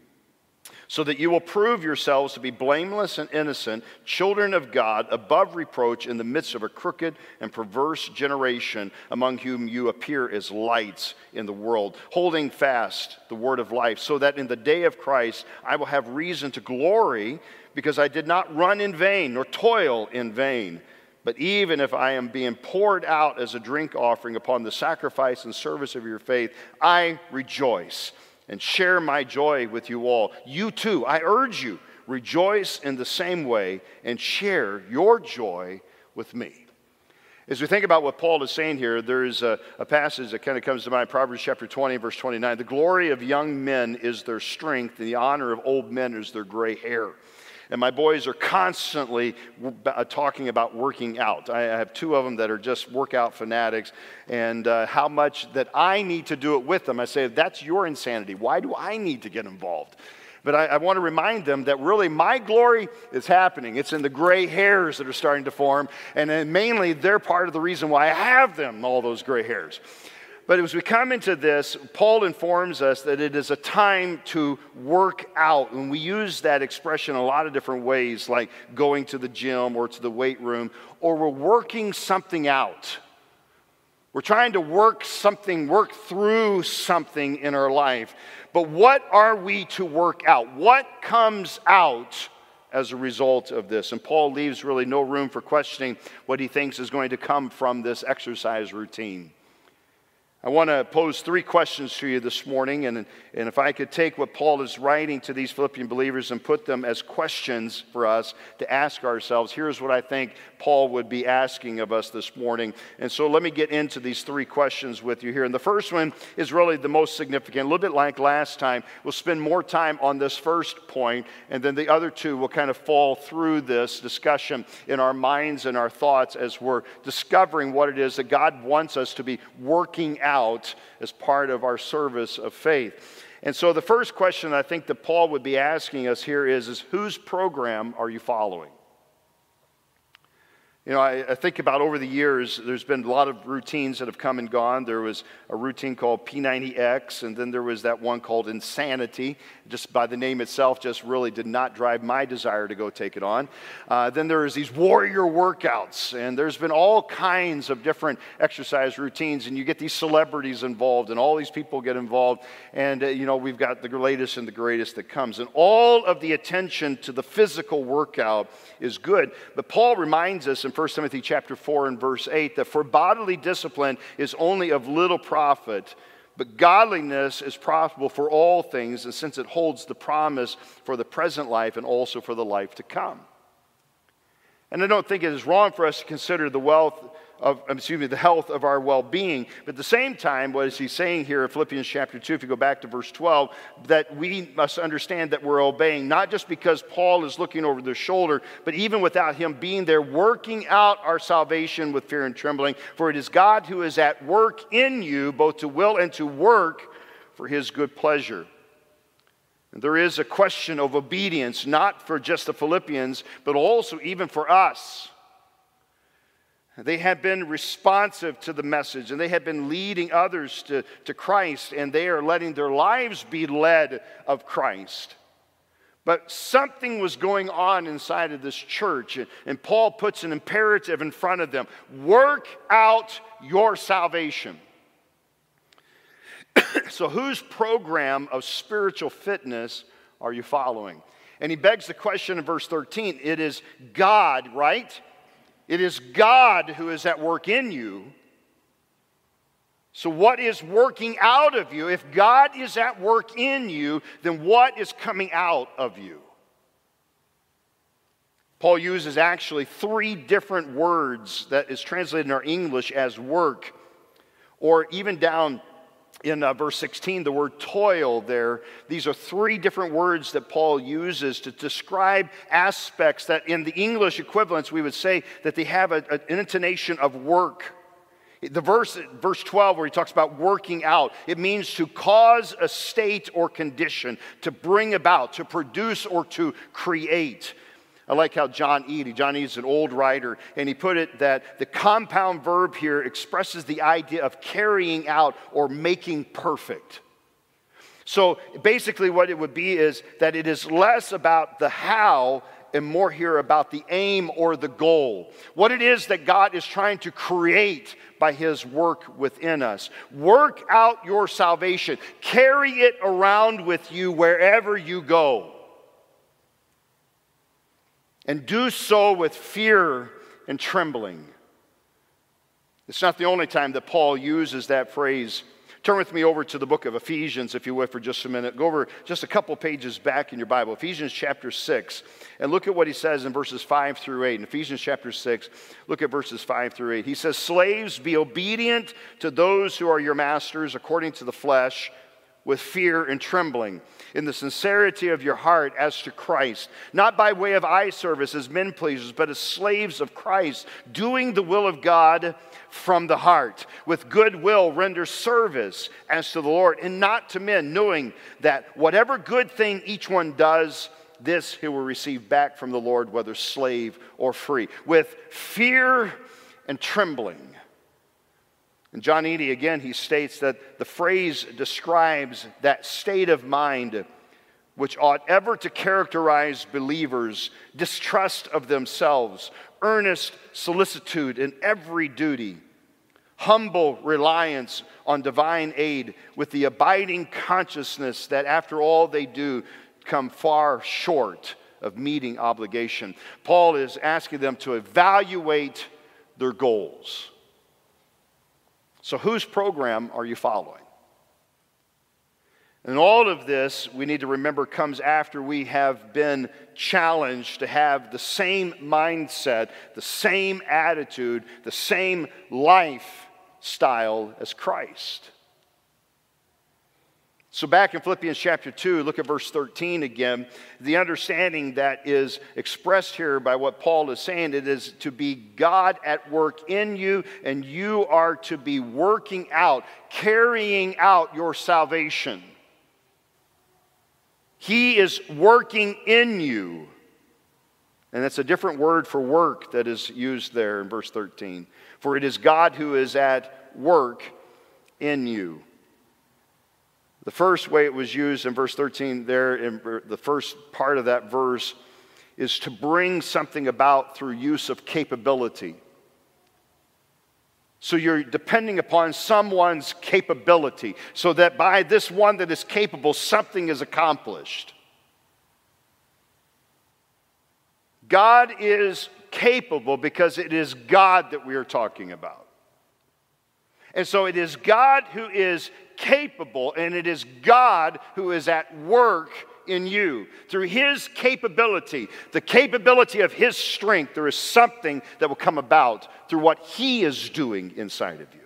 so that you will prove yourselves to be blameless and innocent, children of God, above reproach in the midst of a crooked and perverse generation, among whom you appear as lights in the world, holding fast the word of life, so that in the day of Christ I will have reason to glory, because I did not run in vain nor toil in vain. But even if I am being poured out as a drink offering upon the sacrifice and service of your faith, I rejoice and share my joy with you all. You too, I urge you, rejoice in the same way and share your joy with me." As we think about what Paul is saying here, there's a passage that kind of comes to mind, Proverbs chapter 20, verse 29. "The glory of young men is their strength, and the honor of old men is their gray hair." And my boys are constantly talking about working out. I have two of them that are just workout fanatics, and how much that I need to do it with them. I say, that's your insanity. Why do I need to get involved? But I want to remind them that really my glory is happening. It's in the gray hairs that are starting to form, and then mainly they're part of the reason why I have them, all those gray hairs. But as we come into this, Paul informs us that it is a time to work out. And we use that expression a lot of different ways, like going to the gym or to the weight room, or we're working something out. We're trying to work through something in our life. But what are we to work out? What comes out as a result of this? And Paul leaves really no room for questioning what he thinks is going to come from this exercise routine. I want to pose three questions to you this morning, and if I could take what Paul is writing to these Philippian believers and put them as questions for us to ask ourselves, here's what I think Paul would be asking of us this morning. And so let me get into these three questions with you here. And the first one is really the most significant. A little bit like last time, we'll spend more time on this first point, and then the other two will kind of fall through this discussion in our minds and our thoughts as we're discovering what it is that God wants us to be working out as part of our service of faith. And so the first question I think that Paul would be asking us here is whose program are you following? You know, I think about over the years, there's been a lot of routines that have come and gone. There was a routine called P90X, and then there was that one called Insanity. Just by the name itself, just really did not drive my desire to go take it on. Then there was these warrior workouts, and there's been all kinds of different exercise routines, and you get these celebrities involved, and all these people get involved, and we've got the latest and the greatest that comes. And all of the attention to the physical workout is good, but Paul reminds us in 1 Timothy chapter 4 and verse 8 that for bodily discipline is only of little profit, but godliness is profitable for all things, and since it holds the promise for the present life and also for the life to come. And I don't think it is wrong for us to consider the health of our well-being. But at the same time, what is he saying here in Philippians chapter 2, if you go back to verse 12, that we must understand that we're obeying, not just because Paul is looking over their shoulder, but even without him being there, working out our salvation with fear and trembling. For it is God who is at work in you, both to will and to work for his good pleasure. And there is a question of obedience, not for just the Philippians, but also even for us. They had been responsive to the message, and they had been leading others to Christ, and they are letting their lives be led of Christ. But something was going on inside of this church, and Paul puts an imperative in front of them. Work out your salvation. So whose program of spiritual fitness are you following? And he begs the question in verse 13. It is God, right? It is God who is at work in you. So what is working out of you? If God is at work in you, then what is coming out of you? Paul uses actually 3 different words that is translated in our English as work, or even down in verse 16, the word toil there. These are 3 different words that Paul uses to describe aspects that in the English equivalents we would say that they have an intonation of work. The verse 12 where he talks about working out, it means to cause a state or condition, to bring about, to produce or to create. I like how John Eady is an old writer, and he put it that the compound verb here expresses the idea of carrying out or making perfect. So basically what it would be is that it is less about the how and more here about the aim or the goal. What it is that God is trying to create by his work within us. Work out your salvation. Carry it around with you wherever you go. And do so with fear and trembling. It's not the only time that Paul uses that phrase. Turn with me over to the book of Ephesians, if you would, for just a minute. Go over just a couple pages back in your Bible. Ephesians chapter 6. And look at what he says in verses 5 through 8. In Ephesians chapter 6, look at verses 5 through 8. He says, "Slaves, be obedient to those who are your masters according to the flesh, with fear and trembling, in the sincerity of your heart as to Christ, not by way of eye service as men pleasers, but as slaves of Christ, doing the will of God from the heart. With good will render service as to the Lord, and not to men, knowing that whatever good thing each one does, this he will receive back from the Lord, whether slave or free, with fear and trembling." And John Eady, again, he states that the phrase describes that state of mind which ought ever to characterize believers: distrust of themselves, earnest solicitude in every duty, humble reliance on divine aid, with the abiding consciousness that after all they do come far short of meeting obligation. Paul is asking them to evaluate their goals. So whose program are you following? And all of this, we need to remember, comes after we have been challenged to have the same mindset, the same attitude, the same lifestyle as Christ. So back in Philippians chapter 2, look at verse 13 again. The understanding that is expressed here by what Paul is saying, it is to be God at work in you, and you are to be working out, carrying out your salvation. He is working in you. And that's a different word for work that is used there in verse 13. For it is God who is at work in you. The first way it was used in verse 13 there, in the first part of that verse, is to bring something about through use of capability. So you're depending upon someone's capability, so that by this one that is capable, something is accomplished. God is capable because it is God that we are talking about. And so it is God who is capable, and it is God who is at work in you, through His capability, the capability of His strength, there is something that will come about through what He is doing inside of you.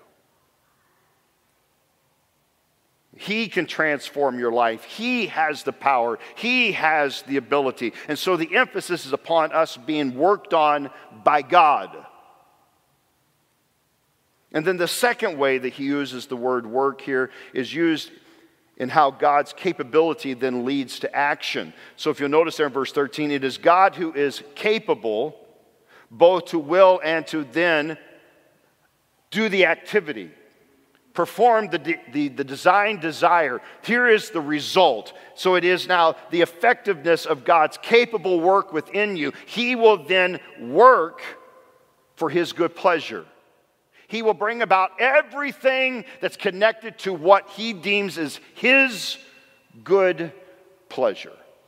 He can transform your life. He has the power. He has the ability. And so the emphasis is upon us being worked on by God. And then the second way that he uses the word work here is used in how God's capability then leads to action. So if you'll notice there in verse 13, it is God who is capable both to will and to then do the activity, perform the design desire. Here is the result. So it is now the effectiveness of God's capable work within you. He will then work for His good pleasure. He will bring about everything that's connected to what He deems as His good pleasure.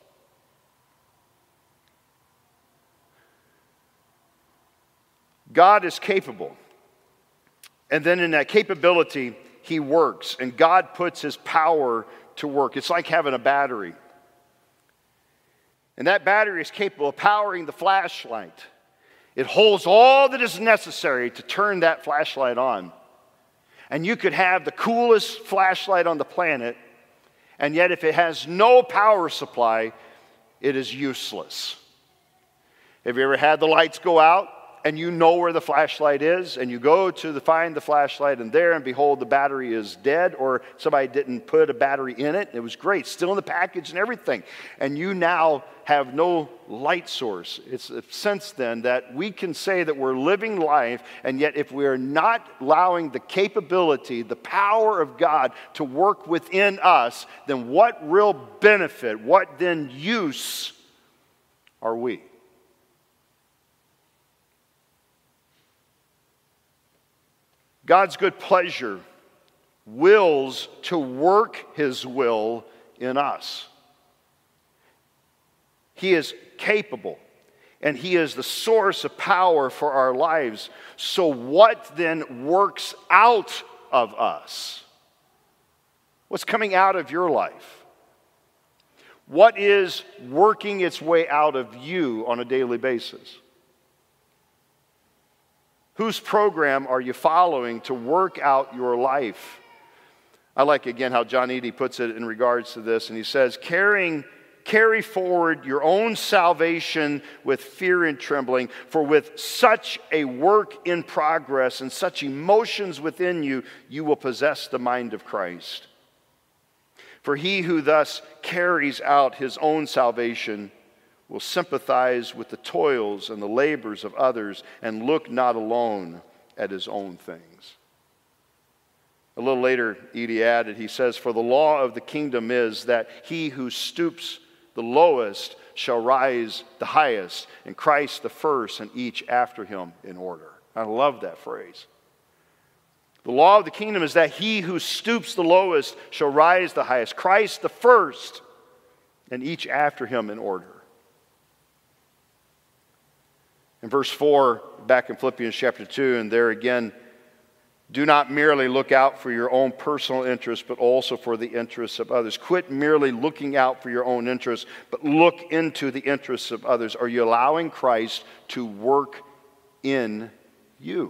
God is capable. And then in that capability, He works. And God puts His power to work. It's like having a battery. And that battery is capable of powering the flashlight. It holds all that is necessary to turn that flashlight on. And you could have the coolest flashlight on the planet, and yet if it has no power supply, it is useless. Have you ever had the lights go out and you know where the flashlight is, and you go to find the flashlight, and there and behold, the battery is dead, or somebody didn't put a battery in it? It was great, still in the package and everything. And you now have no light source. It's since then that we can say that we're living life, and yet if we are not allowing the capability, the power of God to work within us, then what real benefit, what then use are we? God's good pleasure wills to work His will in us. He is capable, and He is the source of power for our lives. So what then works out of us? What's coming out of your life? What is working its way out of you on a daily basis? Whose program are you following to work out your life? I like, again, how John Eadie puts it in regards to this, and he says, carry forward your own salvation with fear and trembling, for with such a work in progress and such emotions within you, you will possess the mind of Christ. For he who thus carries out his own salvation will sympathize with the toils and the labors of others and look not alone at his own things. A little later, Eadie added, he says, for the law of the kingdom is that he who stoops the lowest shall rise the highest, and Christ the first, and each after him in order. I love that phrase. The law of the kingdom is that he who stoops the lowest shall rise the highest, Christ the first, and each after him in order. In verse 4, back in Philippians chapter 2, and there again, do not merely look out for your own personal interests, but also for the interests of others. Quit merely looking out for your own interests, but look into the interests of others. Are you allowing Christ to work in you?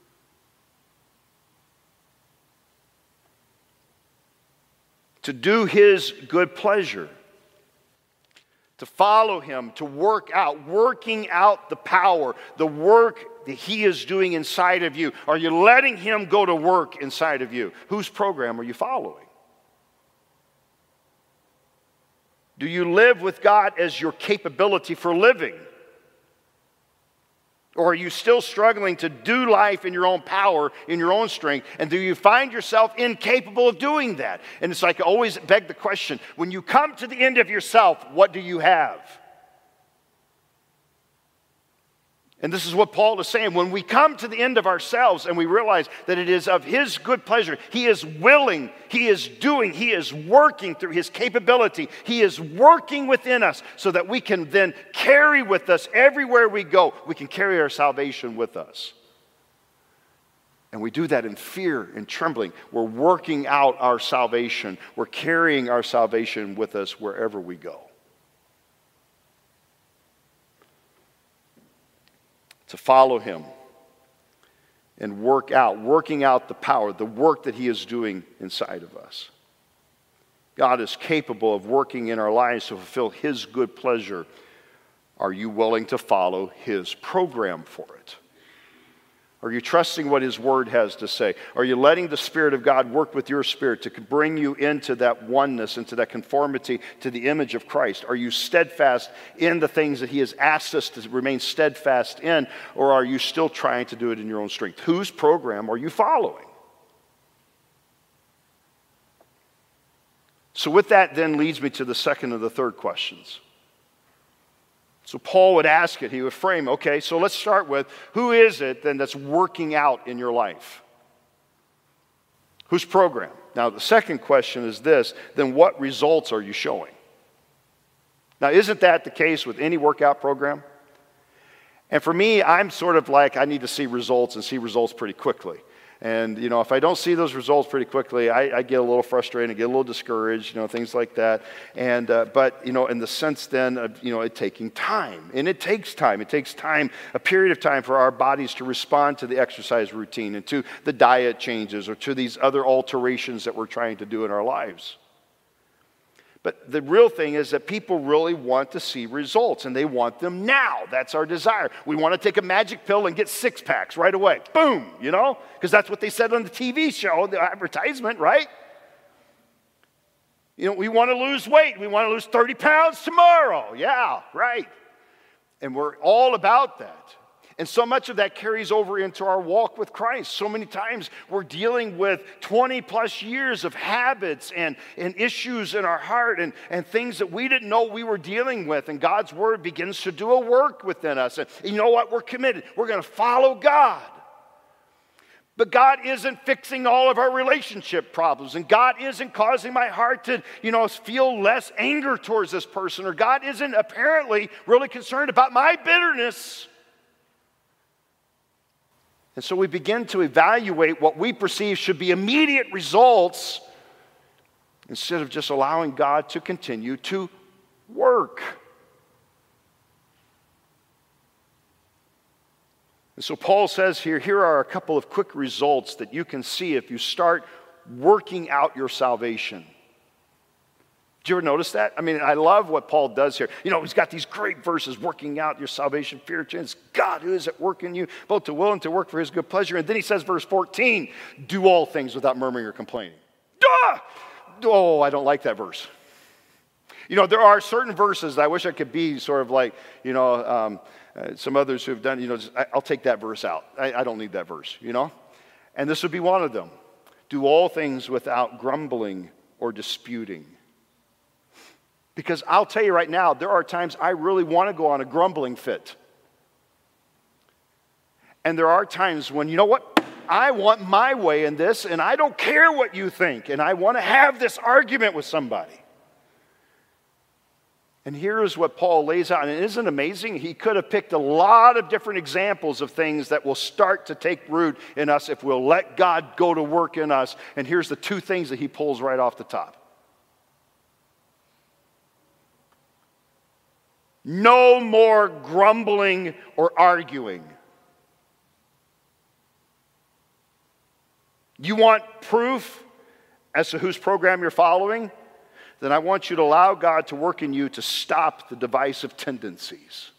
To do His good pleasure. To follow Him, to working out the power, the work that He is doing inside of you. Are you letting Him go to work inside of you? Whose program are you following? Do you live with God as your capability for living? Or are you still struggling to do life in your own power, in your own strength? And do you find yourself incapable of doing that? And it's like I always beg the question, when you come to the end of yourself, what do you have? And this is what Paul is saying. When we come to the end of ourselves and we realize that it is of His good pleasure, He is willing, He is doing, He is working through His capability. He is working within us so that we can then carry with us everywhere we go. We can carry our salvation with us. And we do that in fear and trembling. We're working out our salvation. We're carrying our salvation with us wherever we go. to follow him and working out the power, the work that he is doing inside of us. God is capable of working in our lives to fulfill his good pleasure. Are you willing to follow his program for it? Are you trusting what his word has to say? Are you letting the Spirit of God work with your spirit to bring you into that oneness, into that conformity to the image of Christ? Are you steadfast in the things that he has asked us to remain steadfast in, or are you still trying to do it in your own strength? Whose program are you following? So with that then leads me to the second and the third questions. So Paul would ask it, he would frame, okay, so let's start with, who is it then that's working out in your life? Whose program? Now the second question is this, then what results are you showing? Now isn't that the case with any workout program? And for me, I'm sort of like, I need to see results and see results pretty quickly. And, if I don't see those results pretty quickly, I get a little frustrated, I get a little discouraged, things like that. And, but, in the sense then of, it taking time. And it takes time. It takes time, a period of time for our bodies to respond to the exercise routine and to the diet changes or to these other alterations that we're trying to do in our lives. But the real thing is that people really want to see results, and they want them now. That's our desire. We want to take a magic pill and get six packs right away. Boom, because that's what they said on the TV show, the advertisement, right? We want to lose weight. We want to lose 30 pounds tomorrow. Yeah, right. And we're all about that. And so much of that carries over into our walk with Christ. So many times we're dealing with 20 plus years of habits and issues in our heart and things that we didn't know we were dealing with. And God's word begins to do a work within us. And you know what? We're committed. We're going to follow God. But God isn't fixing all of our relationship problems. And God isn't causing my heart to, feel less anger towards this person. Or God isn't apparently really concerned about my bitterness. And so we begin to evaluate what we perceive should be immediate results instead of just allowing God to continue to work. And so Paul says here are a couple of quick results that you can see if you start working out your salvation. Did you ever notice that? I love what Paul does here. He's got these great verses, working out your salvation, fear, it's God who is at work in you, both to will and to work for his good pleasure. And then he says, verse 14, do all things without murmuring or complaining. Duh! Oh, I don't like that verse. There are certain verses that I wish I could be sort of like, some others who have done, I'll take that verse out. I don't need that verse, And this would be one of them. Do all things without grumbling or disputing. Because I'll tell you right now, there are times I really want to go on a grumbling fit. And there are times when, I want my way in this, and I don't care what you think, and I want to have this argument with somebody. And here is what Paul lays out, and isn't it amazing? He could have picked a lot of different examples of things that will start to take root in us if we'll let God go to work in us. And here's the two things that he pulls right off the top. No more grumbling or arguing. You want proof as to whose program you're following? Then I want you to allow God to work in you to stop the divisive tendencies.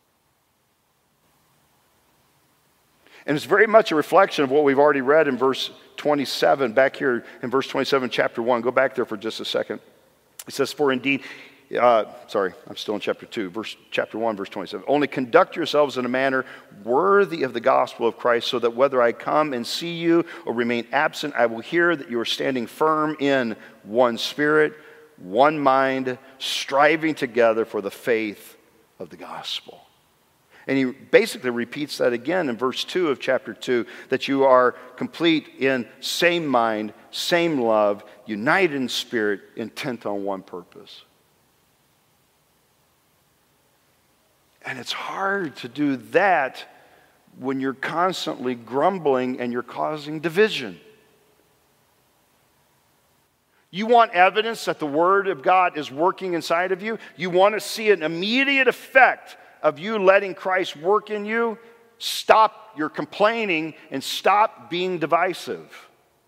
And it's very much a reflection of what we've already read in verse 27, back here in verse 27, chapter 1. Go back there for just a second. It says, for indeed... I'm still in chapter 2, chapter 1, verse 27. Only conduct yourselves in a manner worthy of the gospel of Christ, so that whether I come and see you or remain absent, I will hear that you are standing firm in one spirit, one mind, striving together for the faith of the gospel. And he basically repeats that again in verse 2 of chapter 2, that you are complete in same mind, same love, united in spirit, intent on one purpose. And it's hard to do that when you're constantly grumbling and you're causing division. You want evidence that the Word of God is working inside of you? You want to see an immediate effect of you letting Christ work in you? Stop your complaining and stop being divisive.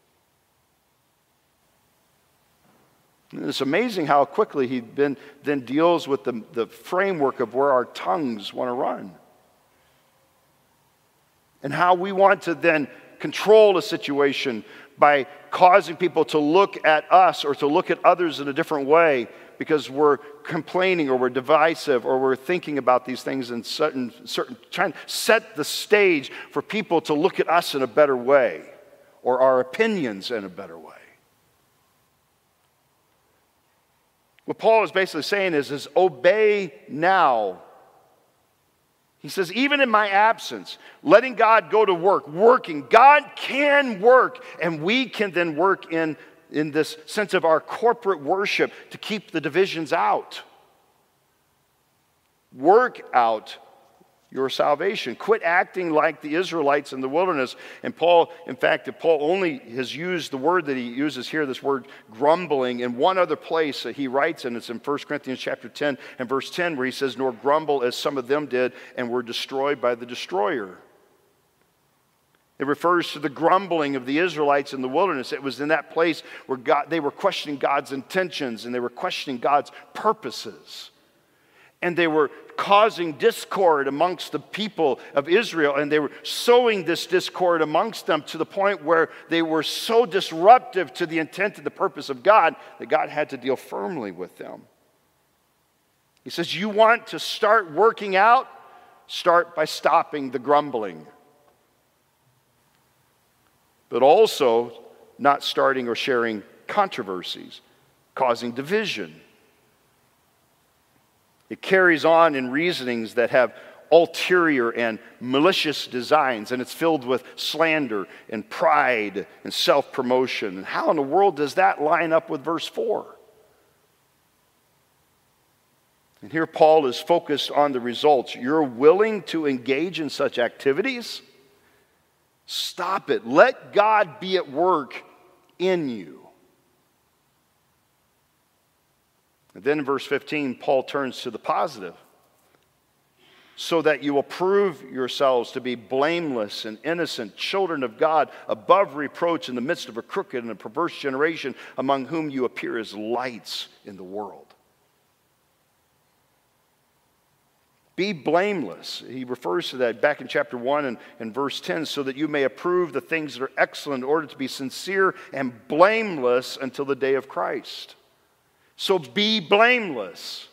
And it's amazing how quickly he then deals with the framework of where our tongues want to run. And how we want to then control a situation by causing people to look at us or to look at others in a different way because we're complaining or we're divisive or we're thinking about these things in certain trying to set the stage for people to look at us in a better way or our opinions in a better way. What Paul is basically saying is obey now. He says, even in my absence, letting God go to work, working. God can work, and we can then work in this sense of our corporate worship to keep the divisions out. Work out your salvation. Quit acting like the Israelites in the wilderness. And Paul, in fact, if Paul only has used the word that he uses here, this word grumbling, in one other place that he writes, and it's in 1 Corinthians chapter 10 and verse 10, where he says, nor grumble as some of them did and were destroyed by the destroyer. It refers to the grumbling of the Israelites in the wilderness. It was in that place where they were questioning God's intentions and they were questioning God's purposes. And they were causing discord amongst the people of Israel, and they were sowing this discord amongst them to the point where they were so disruptive to the intent and the purpose of God that God had to deal firmly with them. He says, you want to start working out? Start by stopping the grumbling. But also not starting or sharing controversies, causing division. It carries on in reasonings that have ulterior and malicious designs, and it's filled with slander and pride and self-promotion. And how in the world does that line up with verse 4? And here Paul is focused on the results. You're willing to engage in such activities? Stop it. Let God be at work in you. And then in verse 15, Paul turns to the positive. So that you will prove yourselves to be blameless and innocent, children of God, above reproach in the midst of a crooked and a perverse generation, among whom you appear as lights in the world. Be blameless. He refers to that back in chapter 1 and verse 10, so that you may approve the things that are excellent in order to be sincere and blameless until the day of Christ. So be blameless.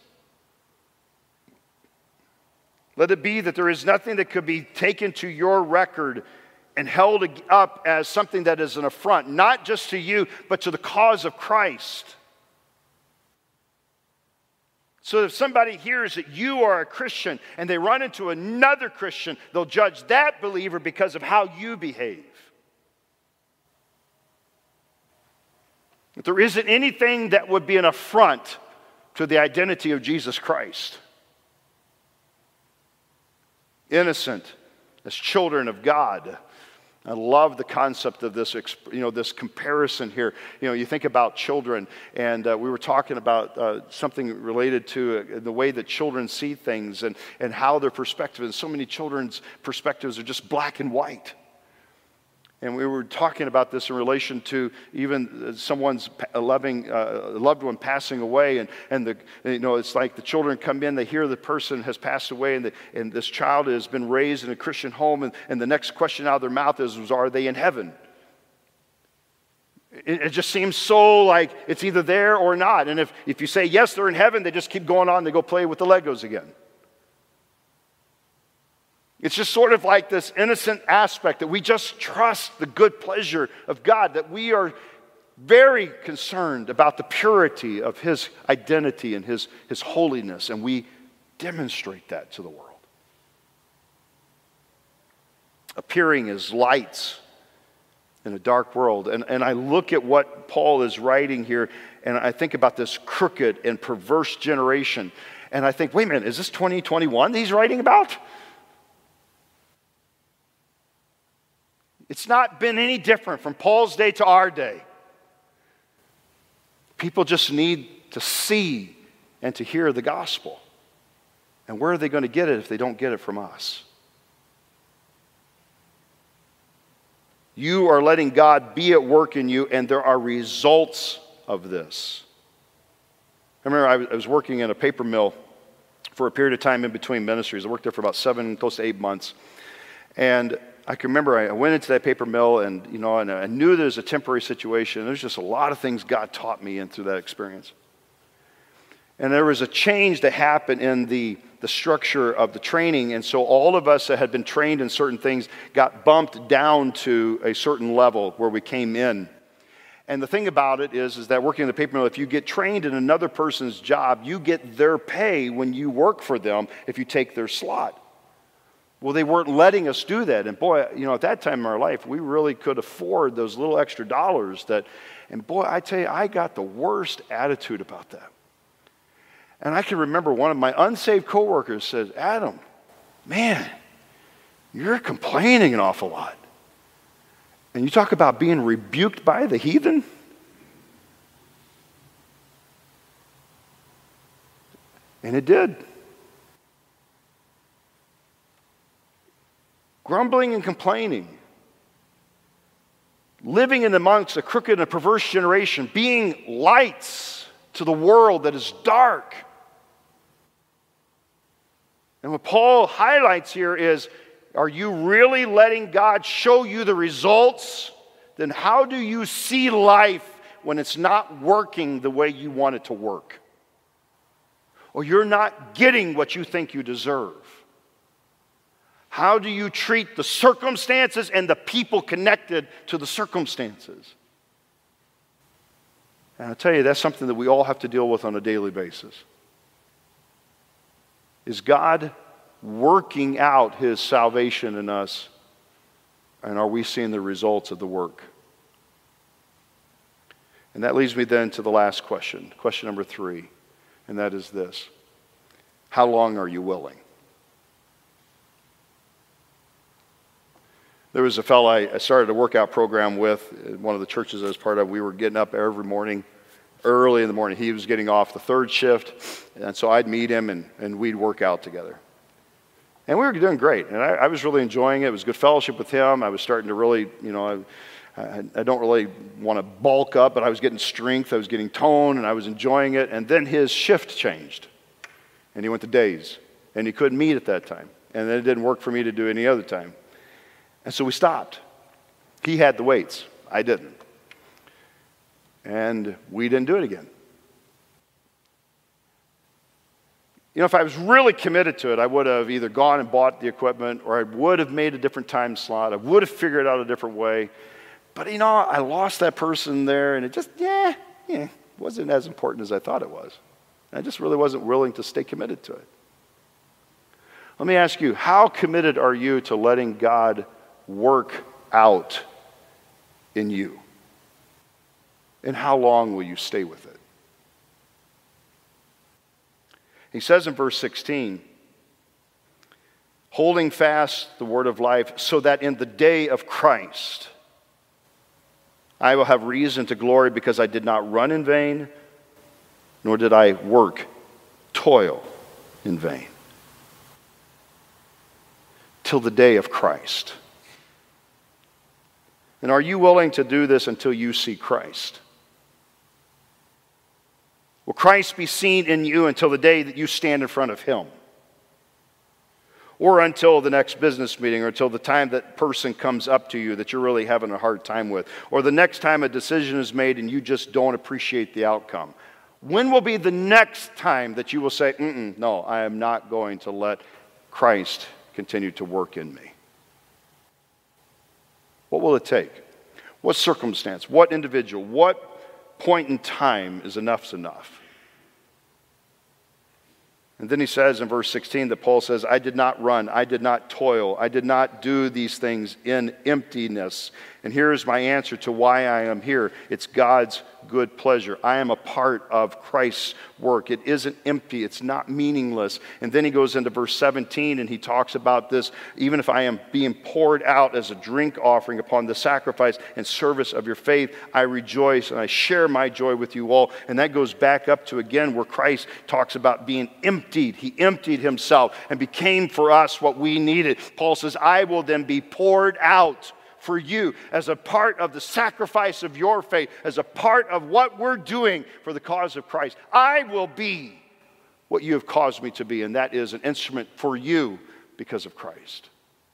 Let it be that there is nothing that could be taken to your record and held up as something that is an affront, not just to you, but to the cause of Christ. So if somebody hears that you are a Christian and they run into another Christian, they'll judge that believer because of how you behave. But there isn't anything that would be an affront to the identity of Jesus Christ. Innocent as children of God. I love the concept of this, this comparison here. You think about children, and we were talking about something related to the way that children see things and how their perspective, and so many children's perspectives are just black and white. And we were talking about this in relation to even someone's loved one passing away, and it's like the children come in, they hear the person has passed away, and this child has been raised in a Christian home, and the next question out of their mouth is, are they in heaven? It just seems so like it's either there or not. And if you say yes, they're in heaven, they just keep going on, they go play with the Legos again. It's just sort of like this innocent aspect that we just trust the good pleasure of God, that we are very concerned about the purity of His identity and His holiness, and we demonstrate that to the world. Appearing as lights in a dark world. And I look at what Paul is writing here, and I think about this crooked and perverse generation, and I think, wait a minute, is this 2021 that he's writing about? It's not been any different from Paul's day to our day. People just need to see and to hear the gospel. And where are they going to get it if they don't get it from us? You are letting God be at work in you, and there are results of this. I remember I was working in a paper mill for a period of time in between ministries. I worked there for about 7, close to 8 months. And I can remember I went into that paper mill, and I knew there was a temporary situation. There's just a lot of things God taught me through that experience. And there was a change that happened in the structure of the training, and so all of us that had been trained in certain things got bumped down to a certain level where we came in. And the thing about it is that working in the paper mill, if you get trained in another person's job, you get their pay when you work for them if you take their slot. Well, they weren't letting us do that. And boy, at that time in our life, we really could afford those little extra dollars and boy, I tell you, I got the worst attitude about that. And I can remember one of my unsaved coworkers said, "Adam, man, you're complaining an awful lot. And you talk about being rebuked by the heathen?" And it did. Grumbling and complaining. Living in amongst a crooked and a perverse generation. Being lights to the world that is dark. And what Paul highlights here is, are you really letting God show you the results? Then how do you see life when it's not working the way you want it to work? Or you're not getting what you think you deserve? How do you treat the circumstances and the people connected to the circumstances? And I'll tell you, that's something that we all have to deal with on a daily basis. Is God working out His salvation in us? And are we seeing the results of the work? And that leads me then to the last question, question number 3, and that is this: how long are you willing? There was a fellow I started a workout program with at one of the churches I was part of. We were getting up every morning, early in the morning. He was getting off the 3rd shift, and so I'd meet him and we'd work out together. And we were doing great, and I was really enjoying it. It was good fellowship with him. I was starting to really, I don't really want to bulk up, but I was getting strength, I was getting tone, and I was enjoying it. And then his shift changed, and he went to days, and he couldn't meet at that time. And then it didn't work for me to do any other time. And so we stopped. He had the weights, I didn't. And we didn't do it again. If I was really committed to it, I would have either gone and bought the equipment, or I would have made a different time slot. I would have figured out a different way. But, I lost that person there, and it just, wasn't as important as I thought it was. I just really wasn't willing to stay committed to it. Let me ask you, how committed are you to letting God work out in you? And how long will you stay with it? He says in verse 16, holding fast the word of life, so that in the day of Christ I will have reason to glory, because I did not run in vain, nor did I toil in vain. Till the day of Christ. And are you willing to do this until you see Christ? Will Christ be seen in you until the day that you stand in front of Him? Or until the next business meeting, or until the time that person comes up to you that you're really having a hard time with, or the next time a decision is made and you just don't appreciate the outcome? When will be the next time that you will say, no, I am not going to let Christ continue to work in me? What will it take? What circumstance? What individual? What point in time is enough's enough? And then he says in verse 16 that Paul says, I did not run, I did not toil, I did not do these things in emptiness. And here's my answer to why I am here. It's God's good pleasure. I am a part of Christ's work. It isn't empty. It's not meaningless. And then he goes into verse 17 and he talks about this. Even if I am being poured out as a drink offering upon the sacrifice and service of your faith, I rejoice and I share my joy with you all. And that goes back up to again where Christ talks about being emptied. He emptied himself and became for us what we needed. Paul says, I will then be poured out for you, as a part of the sacrifice of your faith, as a part of what we're doing for the cause of Christ. I will be what you have caused me to be, and that is an instrument for you because of Christ.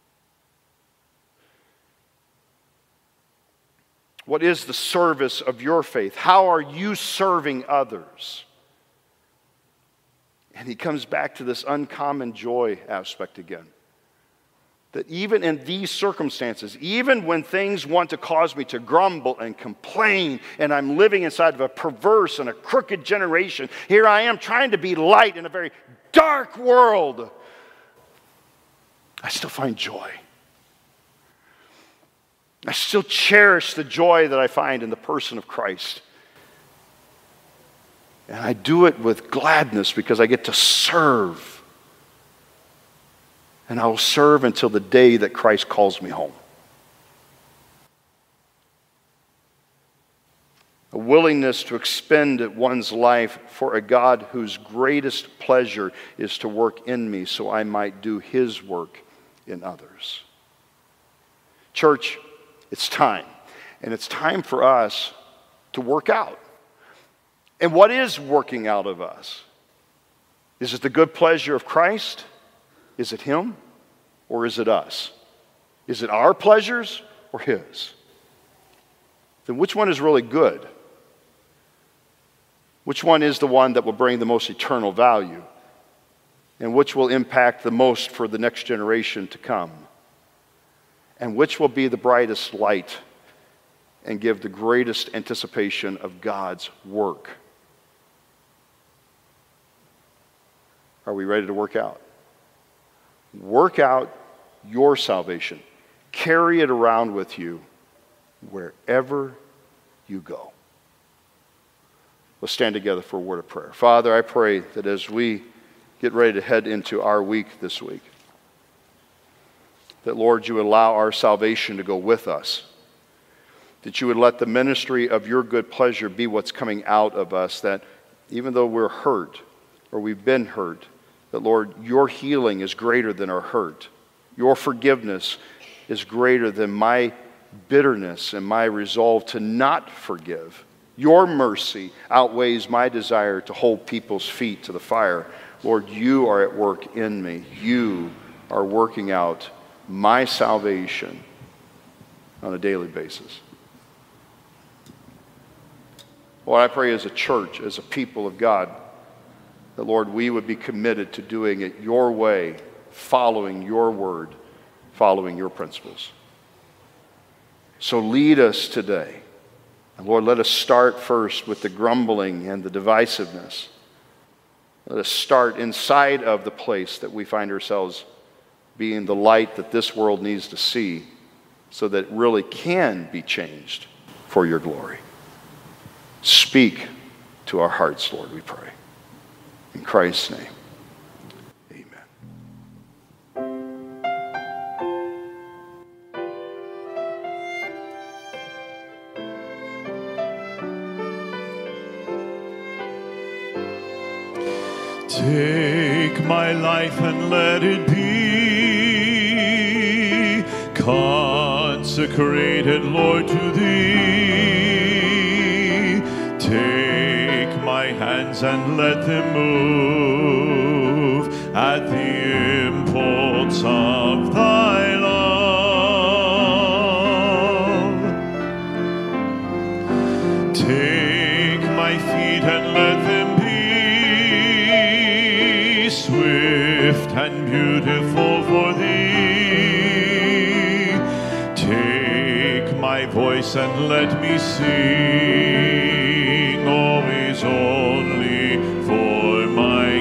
What is the service of your faith? How are you serving others? And he comes back to this uncommon joy aspect again. That even in these circumstances, even when things want to cause me to grumble and complain, and I'm living inside of a perverse and a crooked generation, here I am trying to be light in a very dark world, I still find joy. I still cherish the joy that I find in the person of Christ. And I do it with gladness because I get to serve. And I will serve until the day that Christ calls me home. A willingness to expend one's life for a God whose greatest pleasure is to work in me so I might do His work in others. Church, it's time. And it's time for us to work out. And what is working out of us? Is it the good pleasure of Christ? Is it Him? Or is it us? Is it our pleasures or His? Then which one is really good? Which one is the one that will bring the most eternal value? And which will impact the most for the next generation to come? And which will be the brightest light and give the greatest anticipation of God's work? Are we ready to work out? Work out your salvation. Carry it around with you wherever you go. Let's stand together for a word of prayer. Father, I pray that as we get ready to head into our week this week, that, Lord, you would allow our salvation to go with us. That you would let the ministry of your good pleasure be what's coming out of us. That even though we're hurt or we've been hurt, that, Lord, your healing is greater than our hurt. Your forgiveness is greater than my bitterness and my resolve to not forgive. Your mercy outweighs my desire to hold people's feet to the fire. Lord, you are at work in me. You are working out my salvation on a daily basis. Lord, I pray as a church, as a people of God, that, Lord, we would be committed to doing it your way, following your word, following your principles. So lead us today. And Lord, let us start first with the grumbling and the divisiveness. Let us start inside of the place that we find ourselves being the light that this world needs to see so that it really can be changed for your glory. Speak to our hearts, Lord, we pray. In Christ's name, amen. Take my life and let it be consecrated, Lord, to thee. Take my hands and let them move at the impulse of thy love. Take my feet and let them be swift and beautiful for thee. Take my voice and let me sing always only for my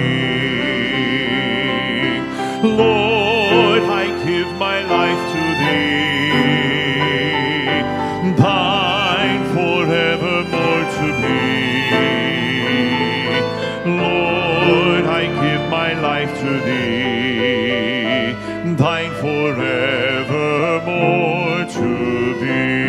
King. Lord, I give my life to thee, thine forevermore to be. Lord, I give my life to thee, thine forevermore to be.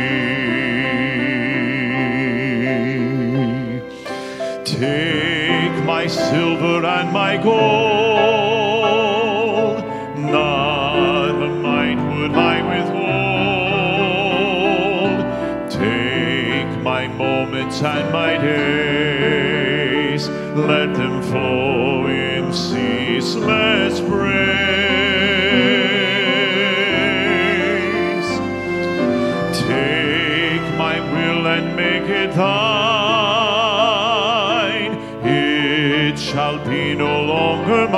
Take my silver and my gold, not a mite would I withhold. nights and my days, let them flow in ceaseless praise. Take my will and make it thine. It shall be no longer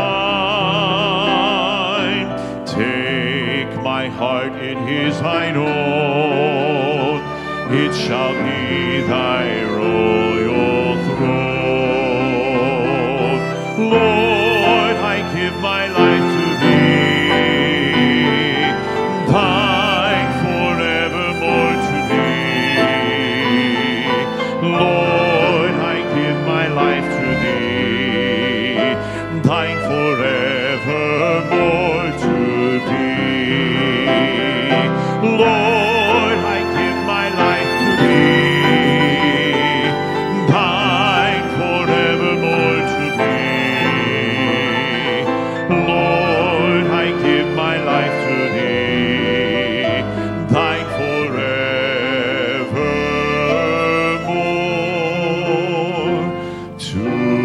mine. Take my heart, it is thine own. It shall be thy royal throne. Lord, I give my life to thee, thine forevermore to thee. Lord, I give my life to thee, thine forevermore to thee. Lord, I give my life to thee, thine forevermore to thee. Lord, I give my life to thee, thine forevermore to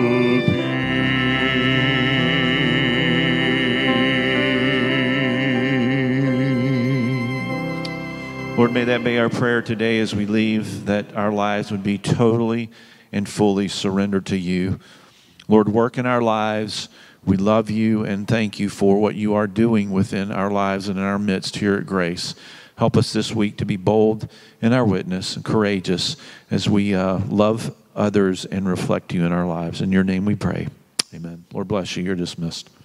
thee. Lord, may that be our prayer today as we leave, that our lives would be totally and fully surrendered to you. Lord, work in our lives. We love you and thank you for what you are doing within our lives and in our midst here at Grace. Help us this week to be bold in our witness and courageous as we love others and reflect you in our lives. In your name we pray. Amen. Lord bless you. You're dismissed.